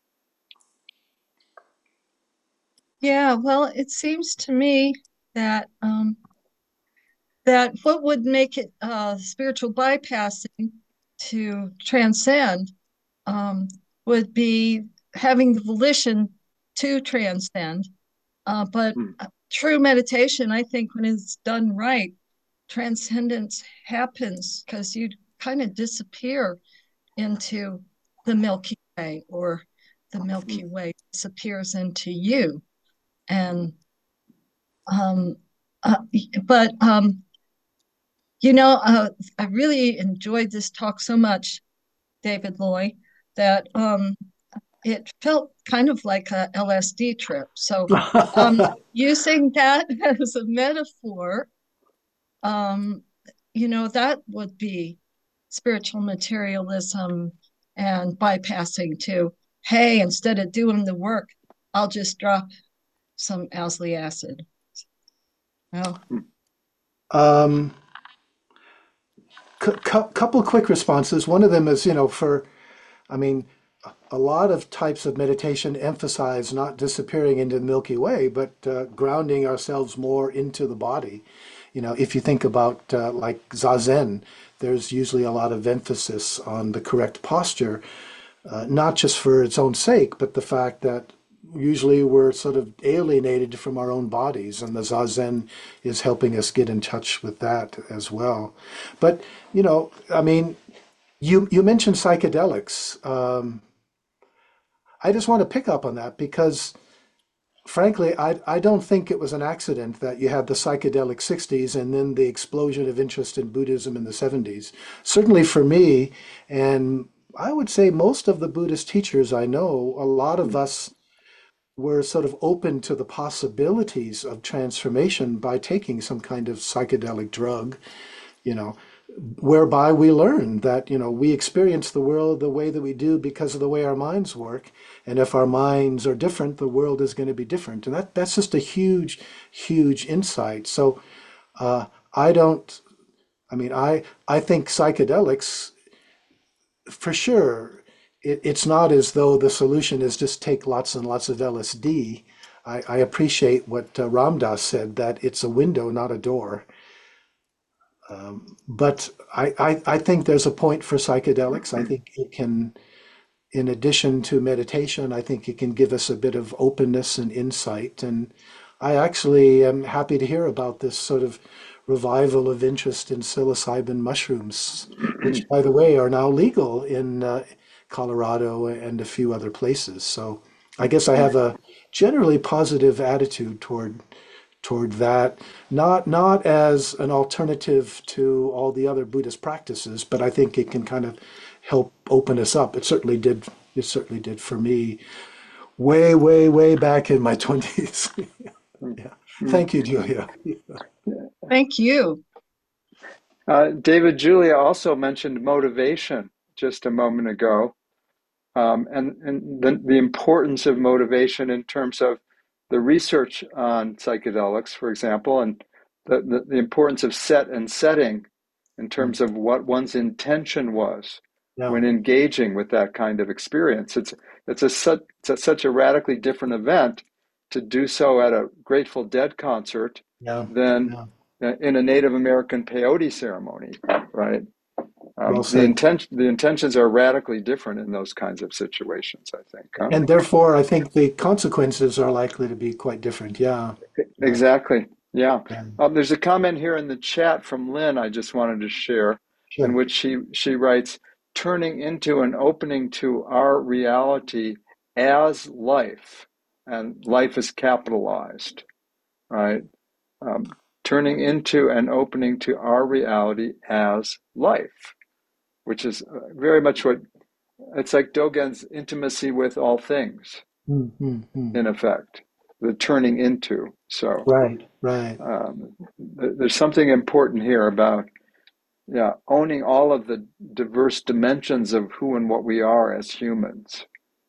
Speaker 3: Yeah, well, it seems to me that um, that what would make it uh, spiritual bypassing to transcend um, would be having the volition to transcend. Uh, but
Speaker 1: Mm,
Speaker 3: uh, true meditation, I think, when it's done right, transcendence happens because you kind of disappear into the Milky Way, or the Milky Way disappears into you. And um, uh, but um, you know, uh, I really enjoyed this talk so much, David Loy, that um, it felt kind of like a L S D trip. So um, using that as a metaphor, um, you know, that would be spiritual materialism and bypassing to, hey, instead of doing the work, I'll just drop some Owsley acid. Well,
Speaker 2: Um, cu- cu- couple quick responses. One of them is, you know, for, I mean, a lot of types of meditation emphasize not disappearing into the Milky Way, but uh, grounding ourselves more into the body. You know, if you think about uh, like Zazen, there's usually a lot of emphasis on the correct posture, uh, not just for its own sake, but the fact that usually we're sort of alienated from our own bodies, and the Zazen is helping us get in touch with that as well. But, you know, I mean, you, you mentioned psychedelics. Um, I just want to pick up on that because, frankly, I, I don't think it was an accident that you had the psychedelic sixties and then the explosion of interest in Buddhism in the seventies. Certainly for me, and I would say most of the Buddhist teachers I know, a lot of us were sort of open to the possibilities of transformation by taking some kind of psychedelic drug, you know, whereby we learn that, you know, we experience the world the way that we do because of the way our minds work. And if our minds are different, the world is going to be different. And that, that's just a huge, huge insight. So uh, I don't, I mean, I, I think psychedelics, for sure, it, it's not as though the solution is just take lots and lots of L S D. I, I appreciate what uh, Ram Dass said, that it's a window, not a door. Um, but I, I, I think there's a point for psychedelics. I think it can, in addition to meditation, I think it can give us a bit of openness and insight. And I actually am happy to hear about this sort of revival of interest in psilocybin mushrooms, which, by the way, are now legal in uh, Colorado and a few other places. So I guess I have a generally positive attitude toward toward that, not not as an alternative to all the other Buddhist practices, but I think it can kind of help open us up. It certainly did. It certainly did for me, way, way, way back in my twenties. Yeah. Thank you, Julia.
Speaker 3: thank you.
Speaker 1: Uh, David, Julia also mentioned motivation just a moment ago, um, and, and the, the importance of motivation in terms of the research on psychedelics, for example, and the, the, the importance of set and setting in terms of what one's intention was
Speaker 2: Yeah,
Speaker 1: when engaging with that kind of experience. It's, it's, a, such, it's a, such a radically different event to do so at a Grateful Dead concert
Speaker 2: yeah,
Speaker 1: than
Speaker 2: yeah.
Speaker 1: in a Native American peyote ceremony, right?
Speaker 2: Well
Speaker 1: Um, the
Speaker 2: said.
Speaker 1: intention, the intentions are radically different in those kinds of situations, I think. Huh?
Speaker 2: And therefore, I think the consequences are likely to be quite different. Yeah, yeah,
Speaker 1: Exactly. Yeah.
Speaker 2: yeah.
Speaker 1: Um, there's a comment here in the chat from Lynn I just wanted to share, in
Speaker 2: Sure.
Speaker 1: which she she writes, turning into an opening to our reality as life, and life is capitalized, right? Um, turning into an opening to our reality as life, which is uh, very much what it's like Dogen's intimacy with all things,
Speaker 2: Mm, mm, mm.
Speaker 1: in effect, the turning into. So
Speaker 2: Right, right.
Speaker 1: um, there's something important here about, yeah, owning all of the diverse dimensions of who and what we are as humans.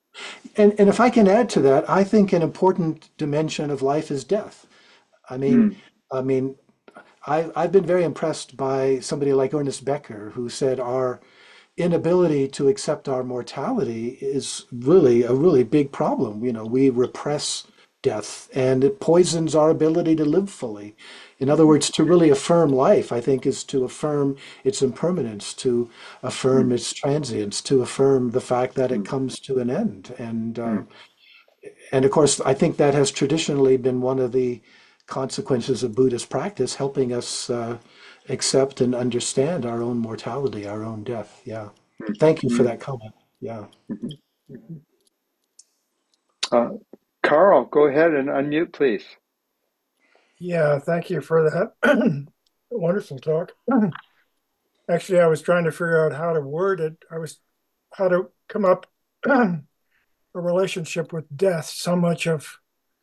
Speaker 2: And and if I can add to that, I think an important dimension of life is death. I mean,
Speaker 1: Mm,
Speaker 2: I mean, I, I've been very impressed by somebody like Ernest Becker, who said our inability to accept our mortality is really a really big problem. You know, we repress death and it poisons our ability to live fully. In other
Speaker 1: mm,
Speaker 2: words, to really affirm life, I think, is to affirm its impermanence, to affirm
Speaker 1: mm,
Speaker 2: its transience, to affirm the fact that it
Speaker 1: mm,
Speaker 2: comes to an end. And uh,
Speaker 1: mm,
Speaker 2: and of course, I think that has traditionally been one of the consequences of Buddhist practice, helping us uh, accept and understand our own mortality, our own death. Yeah. Thank you for
Speaker 1: Mm-hmm.
Speaker 2: that comment. Yeah.
Speaker 1: Mm-hmm. Uh, Carl, go ahead and unmute, please.
Speaker 4: Yeah, thank you for that wonderful talk. Actually, I was trying to figure out how to word it. I was how to come up a relationship with death. So much of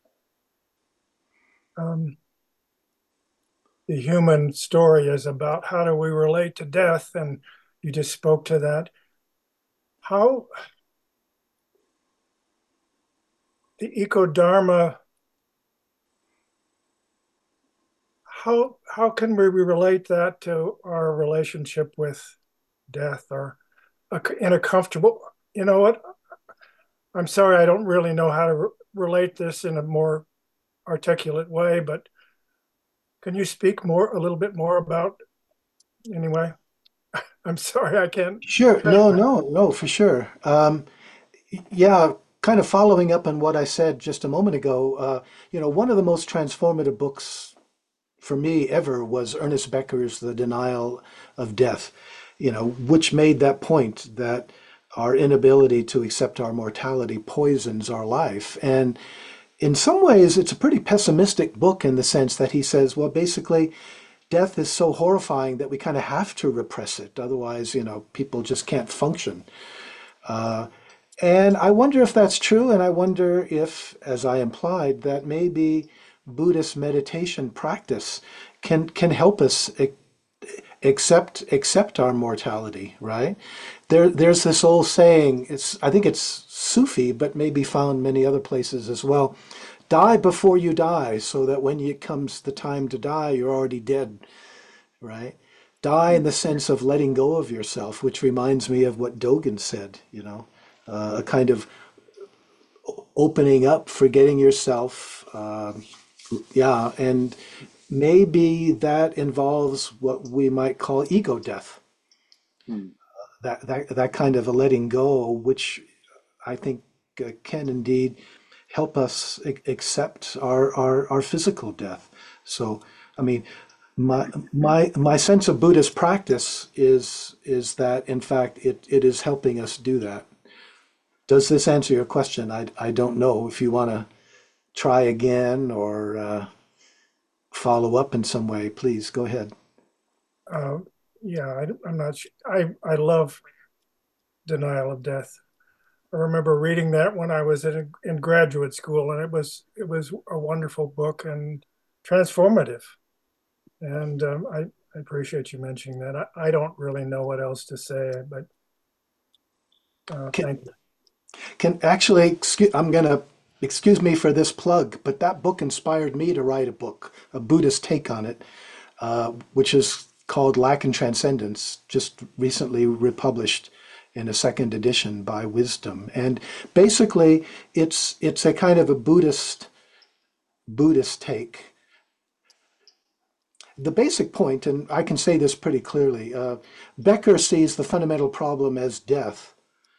Speaker 4: um, the human story is about how do we relate to death, and you just spoke to that. How the eco dharma, how how can we relate that to our relationship with death, or a, in a comfortable? You know what? I'm sorry, I don't really know how to re- relate this in a more articulate way, but can you speak more, a little bit more about, anyway? I'm sorry, I can't.
Speaker 2: Sure. No, no, no, for sure. Um, yeah, kind of following up on what I said just a moment ago, uh, you know, one of the most transformative books for me ever was Ernest Becker's The Denial of Death, you know, which made that point that our inability to accept our mortality poisons our life. And in some ways, it's a pretty pessimistic book in the sense that he says, well, basically, death is so horrifying that we kind of have to repress it. Otherwise, you know, people just can't function. Uh, and I wonder if that's true, and I wonder if, as I implied, that maybe Buddhist meditation practice can can help us ac- accept accept our mortality, right? There there's this old saying, it's I think it's Sufi, but maybe found many other places as well. Die before you die, so that when it comes the time to die, you're already dead, right? Die in the sense of letting go of yourself, which reminds me of what Dogen said, you know, uh, a kind of opening up, forgetting yourself. Um, yeah, and maybe that involves what we might call ego death.
Speaker 1: Mm.
Speaker 2: That that that kind of a letting go, which I think uh, can indeed help us ac- accept our, our our physical death. So, I mean, my my my sense of Buddhist practice is is that in fact it it is helping us do that. Does this answer your question? I I don't know if you want to try again or uh, follow up in some way. Please go ahead.
Speaker 4: Uh, yeah, I, I'm not. su- I I love Denial of Death. I remember reading that when I was in in graduate school, and it was it was a wonderful book and transformative. And um, I, I appreciate you mentioning that. I, I don't really know what else to say, but uh,
Speaker 2: Can
Speaker 4: thank you.
Speaker 2: can actually excuse, I'm gonna excuse me for this plug, but that book inspired me to write a book, a Buddhist take on it, uh, which is called Lack and Transcendence, just recently republished in a second edition by Wisdom. And basically, it's it's a kind of a Buddhist Buddhist take. The basic point, and I can say this pretty clearly, uh, Becker sees the fundamental problem as death.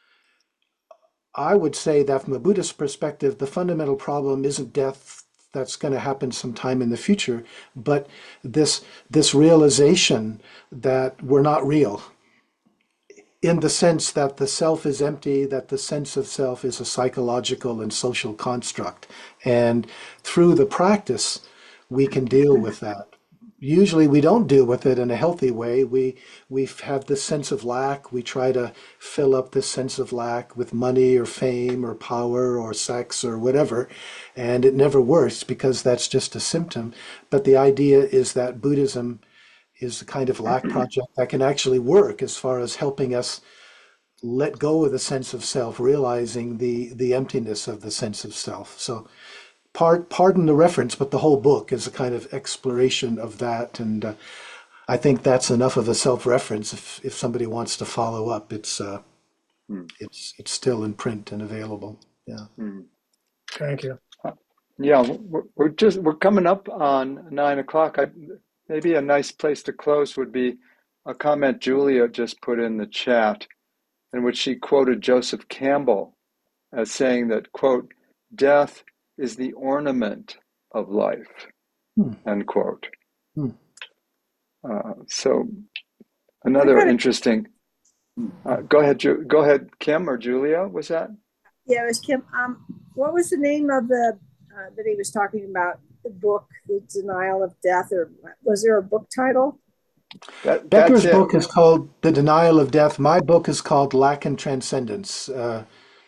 Speaker 2: I would say that from a Buddhist perspective, the fundamental problem isn't death that's going to happen sometime in the future, but this this realization that we're not real, in the sense that the self is empty, that the sense of self is a psychological and social construct. And through the practice, we can deal with that. Usually we don't deal with it in a healthy way. We we have this sense of lack. We try to fill up this sense of lack with money or fame or power or sex or whatever. And it never works because that's just a symptom. But the idea is that Buddhism is a kind of lack project that can actually work as far as helping us let go of the sense of self, realizing the the emptiness of the sense of self. So, part, pardon the reference, but the whole book is a kind of exploration of that, and uh, I think that's enough of a self-reference. If if somebody wants to follow up, it's uh,
Speaker 1: Mm.
Speaker 2: it's it's still in print and available. Yeah.
Speaker 1: Mm.
Speaker 4: Thank you.
Speaker 1: Uh, Yeah, we're, we're just we're coming up on nine o'clock. I, maybe a nice place to close would be a comment Julia just put in the chat, in which she quoted Joseph Campbell as saying that, quote, death is the ornament of life,
Speaker 2: Hmm.
Speaker 1: end quote.
Speaker 2: Hmm.
Speaker 1: Uh, so another
Speaker 5: a,
Speaker 1: interesting. Uh, go ahead, Ju- go ahead, Kim or Julia. Was that?
Speaker 5: yeah, it was Kim. Um, what was the name of the uh, that he was talking about? The book, The Denial of Death, or was there a book title?
Speaker 1: That that's
Speaker 2: Becker's
Speaker 1: it.
Speaker 2: book is called The Denial of Death. My book is called Lack and Transcendence. Uh,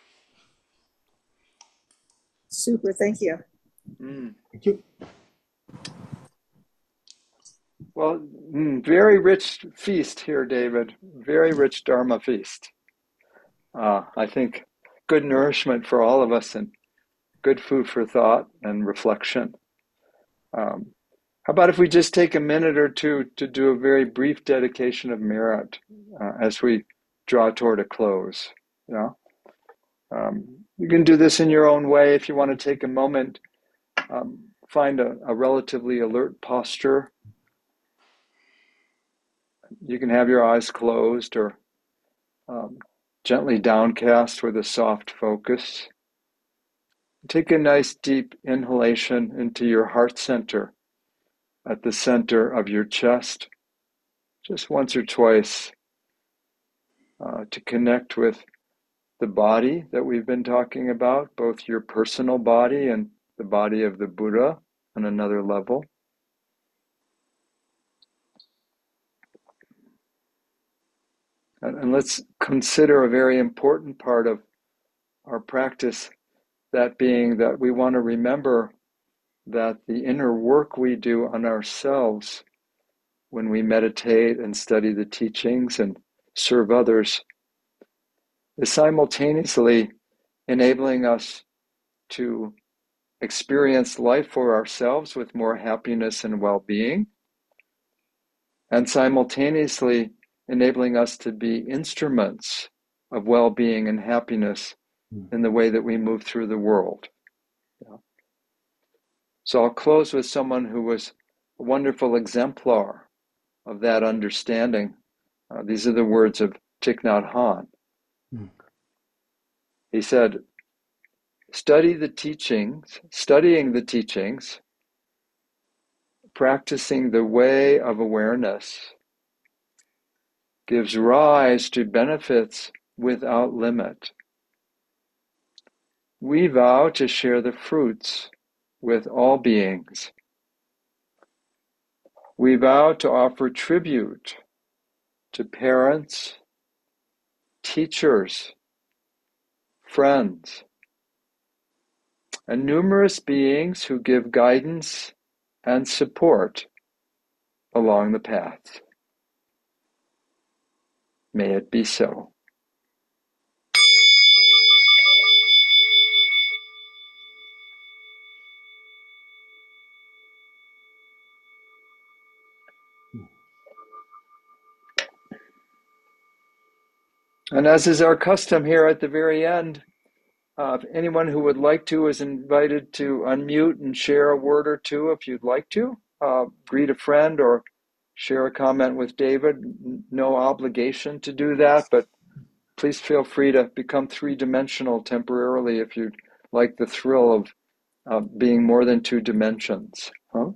Speaker 5: Super, thank you.
Speaker 1: Mm.
Speaker 2: thank you.
Speaker 1: Well, mm, very rich feast here, David. Very rich Dharma feast. Uh, I think good nourishment for all of us and good food for thought and reflection. Um, how about if we just take a minute or two to do a very brief dedication of merit uh, as we draw toward a close? You know, um, you can do this in your own way if you want to take a moment. Um, find a, a relatively alert posture. You can have your eyes closed or um, gently downcast with a soft focus. Take a nice deep inhalation into your heart center at the center of your chest, just once or twice uh, to connect with the body that we've been talking about, both your personal body and the body of the Buddha on another level. And, and let's consider a very important part of our practice, that being that we want to remember that the inner work we do on ourselves when we meditate and study the teachings and serve others is simultaneously enabling us to experience life for ourselves with more happiness and well-being, and simultaneously enabling us to be instruments of well-being and happiness in the way that we move through the world. Yeah. So I'll close with someone who was a wonderful exemplar of that understanding. Uh, these are the words of Thich Nhat Hanh.
Speaker 2: Mm.
Speaker 1: He said, study the teachings, studying the teachings, practicing the way of awareness gives rise to benefits without limit. We vow to share the fruits with all beings. We vow to offer tribute to parents, teachers, friends, and numerous beings who give guidance and support along the path. May it be so. And as is our custom here at the very end, uh, if anyone who would like to is invited to unmute and share a word or two if you'd like to. Uh, greet a friend or share a comment with David. No obligation to do that, but please feel free to become three-dimensional temporarily if you'd like the thrill of uh, being more than two dimensions. Huh?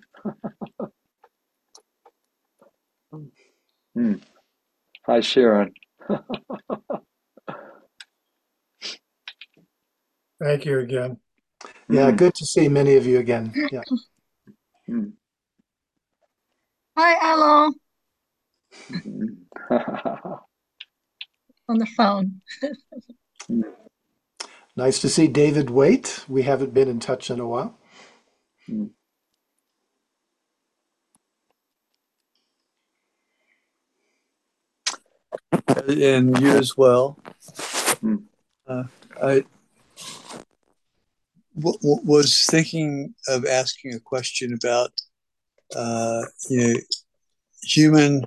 Speaker 1: Hmm. Hi, Sharon.
Speaker 4: Thank you again.
Speaker 2: Yeah,
Speaker 1: Hmm.
Speaker 2: good to see many of you again. Yeah.
Speaker 1: Hmm.
Speaker 3: Hi, Alo,
Speaker 1: Hmm.
Speaker 3: on the phone.
Speaker 2: Nice to see David Waite. We haven't been in touch in a while.
Speaker 1: Hmm.
Speaker 6: And you as well.
Speaker 1: Hmm.
Speaker 6: Uh, I w- w- was thinking of asking a question about, uh, you know, human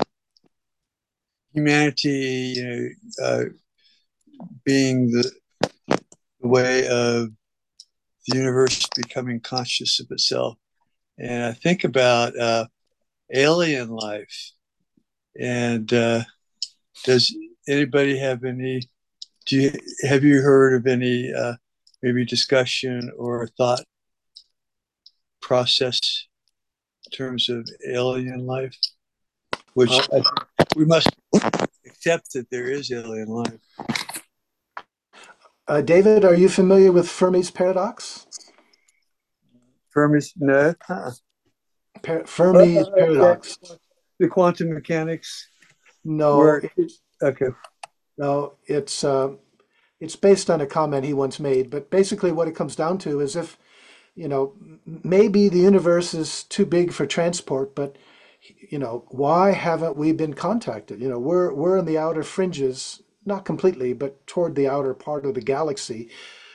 Speaker 6: humanity, you know, uh, being the, the way of the universe becoming conscious of itself, and I think about uh, alien life. And uh, does anybody have any? Do you have you heard of any uh, maybe discussion or thought process in terms of alien life? which
Speaker 2: Uh,
Speaker 6: I, we must accept that there is alien life.
Speaker 2: uh, David, are you familiar with Fermi's paradox?
Speaker 6: Fermi's, no. Uh-uh.
Speaker 2: Per-
Speaker 6: Uh,
Speaker 2: Fermi's
Speaker 6: that,
Speaker 2: paradox.
Speaker 6: the quantum mechanics
Speaker 2: No,
Speaker 6: were,
Speaker 2: it,
Speaker 6: okay.
Speaker 2: no, it's uh, it's based on a comment he once made. But basically, what it comes down to is if you know m- maybe the universe is too big for transport, but you know why haven't we been contacted? You know, we're we're in the outer fringes, not completely, but toward the outer part of the galaxy.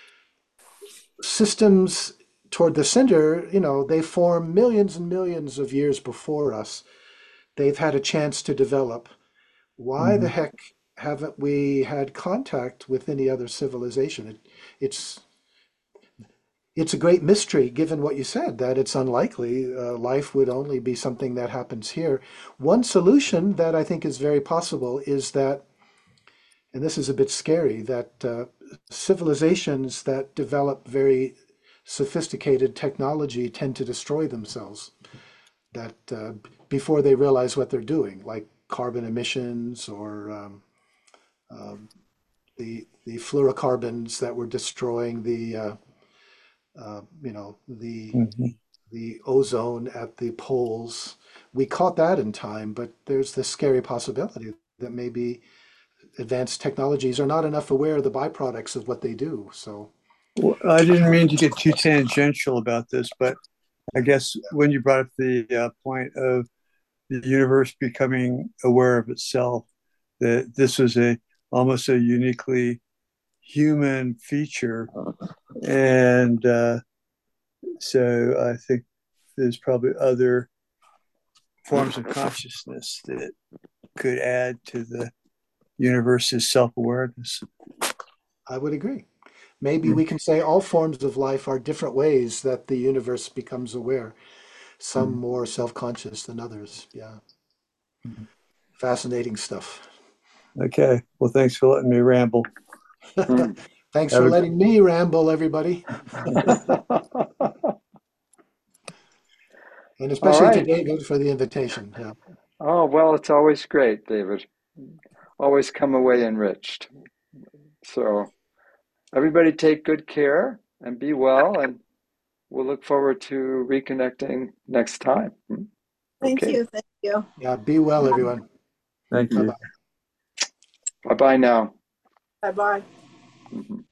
Speaker 2: Systems toward the center, you know, they form millions and millions of years before us. They've had a chance to develop. Why the
Speaker 6: Mhm.
Speaker 2: heck haven't we had contact with any other civilization? It, it's it's a great mystery, given what you said, that it's unlikely uh, life would only be something that happens here. One solution that I think is very possible is that, and this is a bit scary, that uh, civilizations that develop very sophisticated technology tend to destroy themselves. That uh, before they realize what they're doing, like carbon emissions or um, um, the the fluorocarbons that were destroying the uh, uh, you know the
Speaker 6: Mhm.
Speaker 2: the ozone at the poles. We caught that in time, but there's this scary possibility that maybe advanced technologies are not enough aware of the byproducts of what they do. So
Speaker 6: Well, I didn't mean to get too tangential about this, but I guess when you brought up the uh, point of the universe becoming aware of itself, that this was a almost a uniquely human feature, and uh, so I think there's probably other forms of consciousness that could add to the universe's self-awareness.
Speaker 2: I would agree. Maybe we can say all forms of life are different ways that the universe becomes aware, some more self-conscious than others. Yeah. Fascinating stuff.
Speaker 6: Okay. Well, thanks for letting me ramble.
Speaker 1: Mm.
Speaker 2: Thanks
Speaker 6: Have
Speaker 2: for
Speaker 6: a,
Speaker 2: letting me ramble, everybody. And
Speaker 1: All
Speaker 2: especially to
Speaker 1: right.
Speaker 2: David for the invitation. Yeah.
Speaker 1: Oh, well, it's always great, David. Always come away enriched. So everybody take good care and be well, and we'll look forward to reconnecting next time.
Speaker 5: Thank
Speaker 1: Okay.
Speaker 5: you. Thank you.
Speaker 2: Yeah. Be well, everyone.
Speaker 6: thank
Speaker 2: Bye
Speaker 6: you.
Speaker 2: bye.
Speaker 1: Bye-bye now.
Speaker 5: Bye bye.
Speaker 1: Mhm.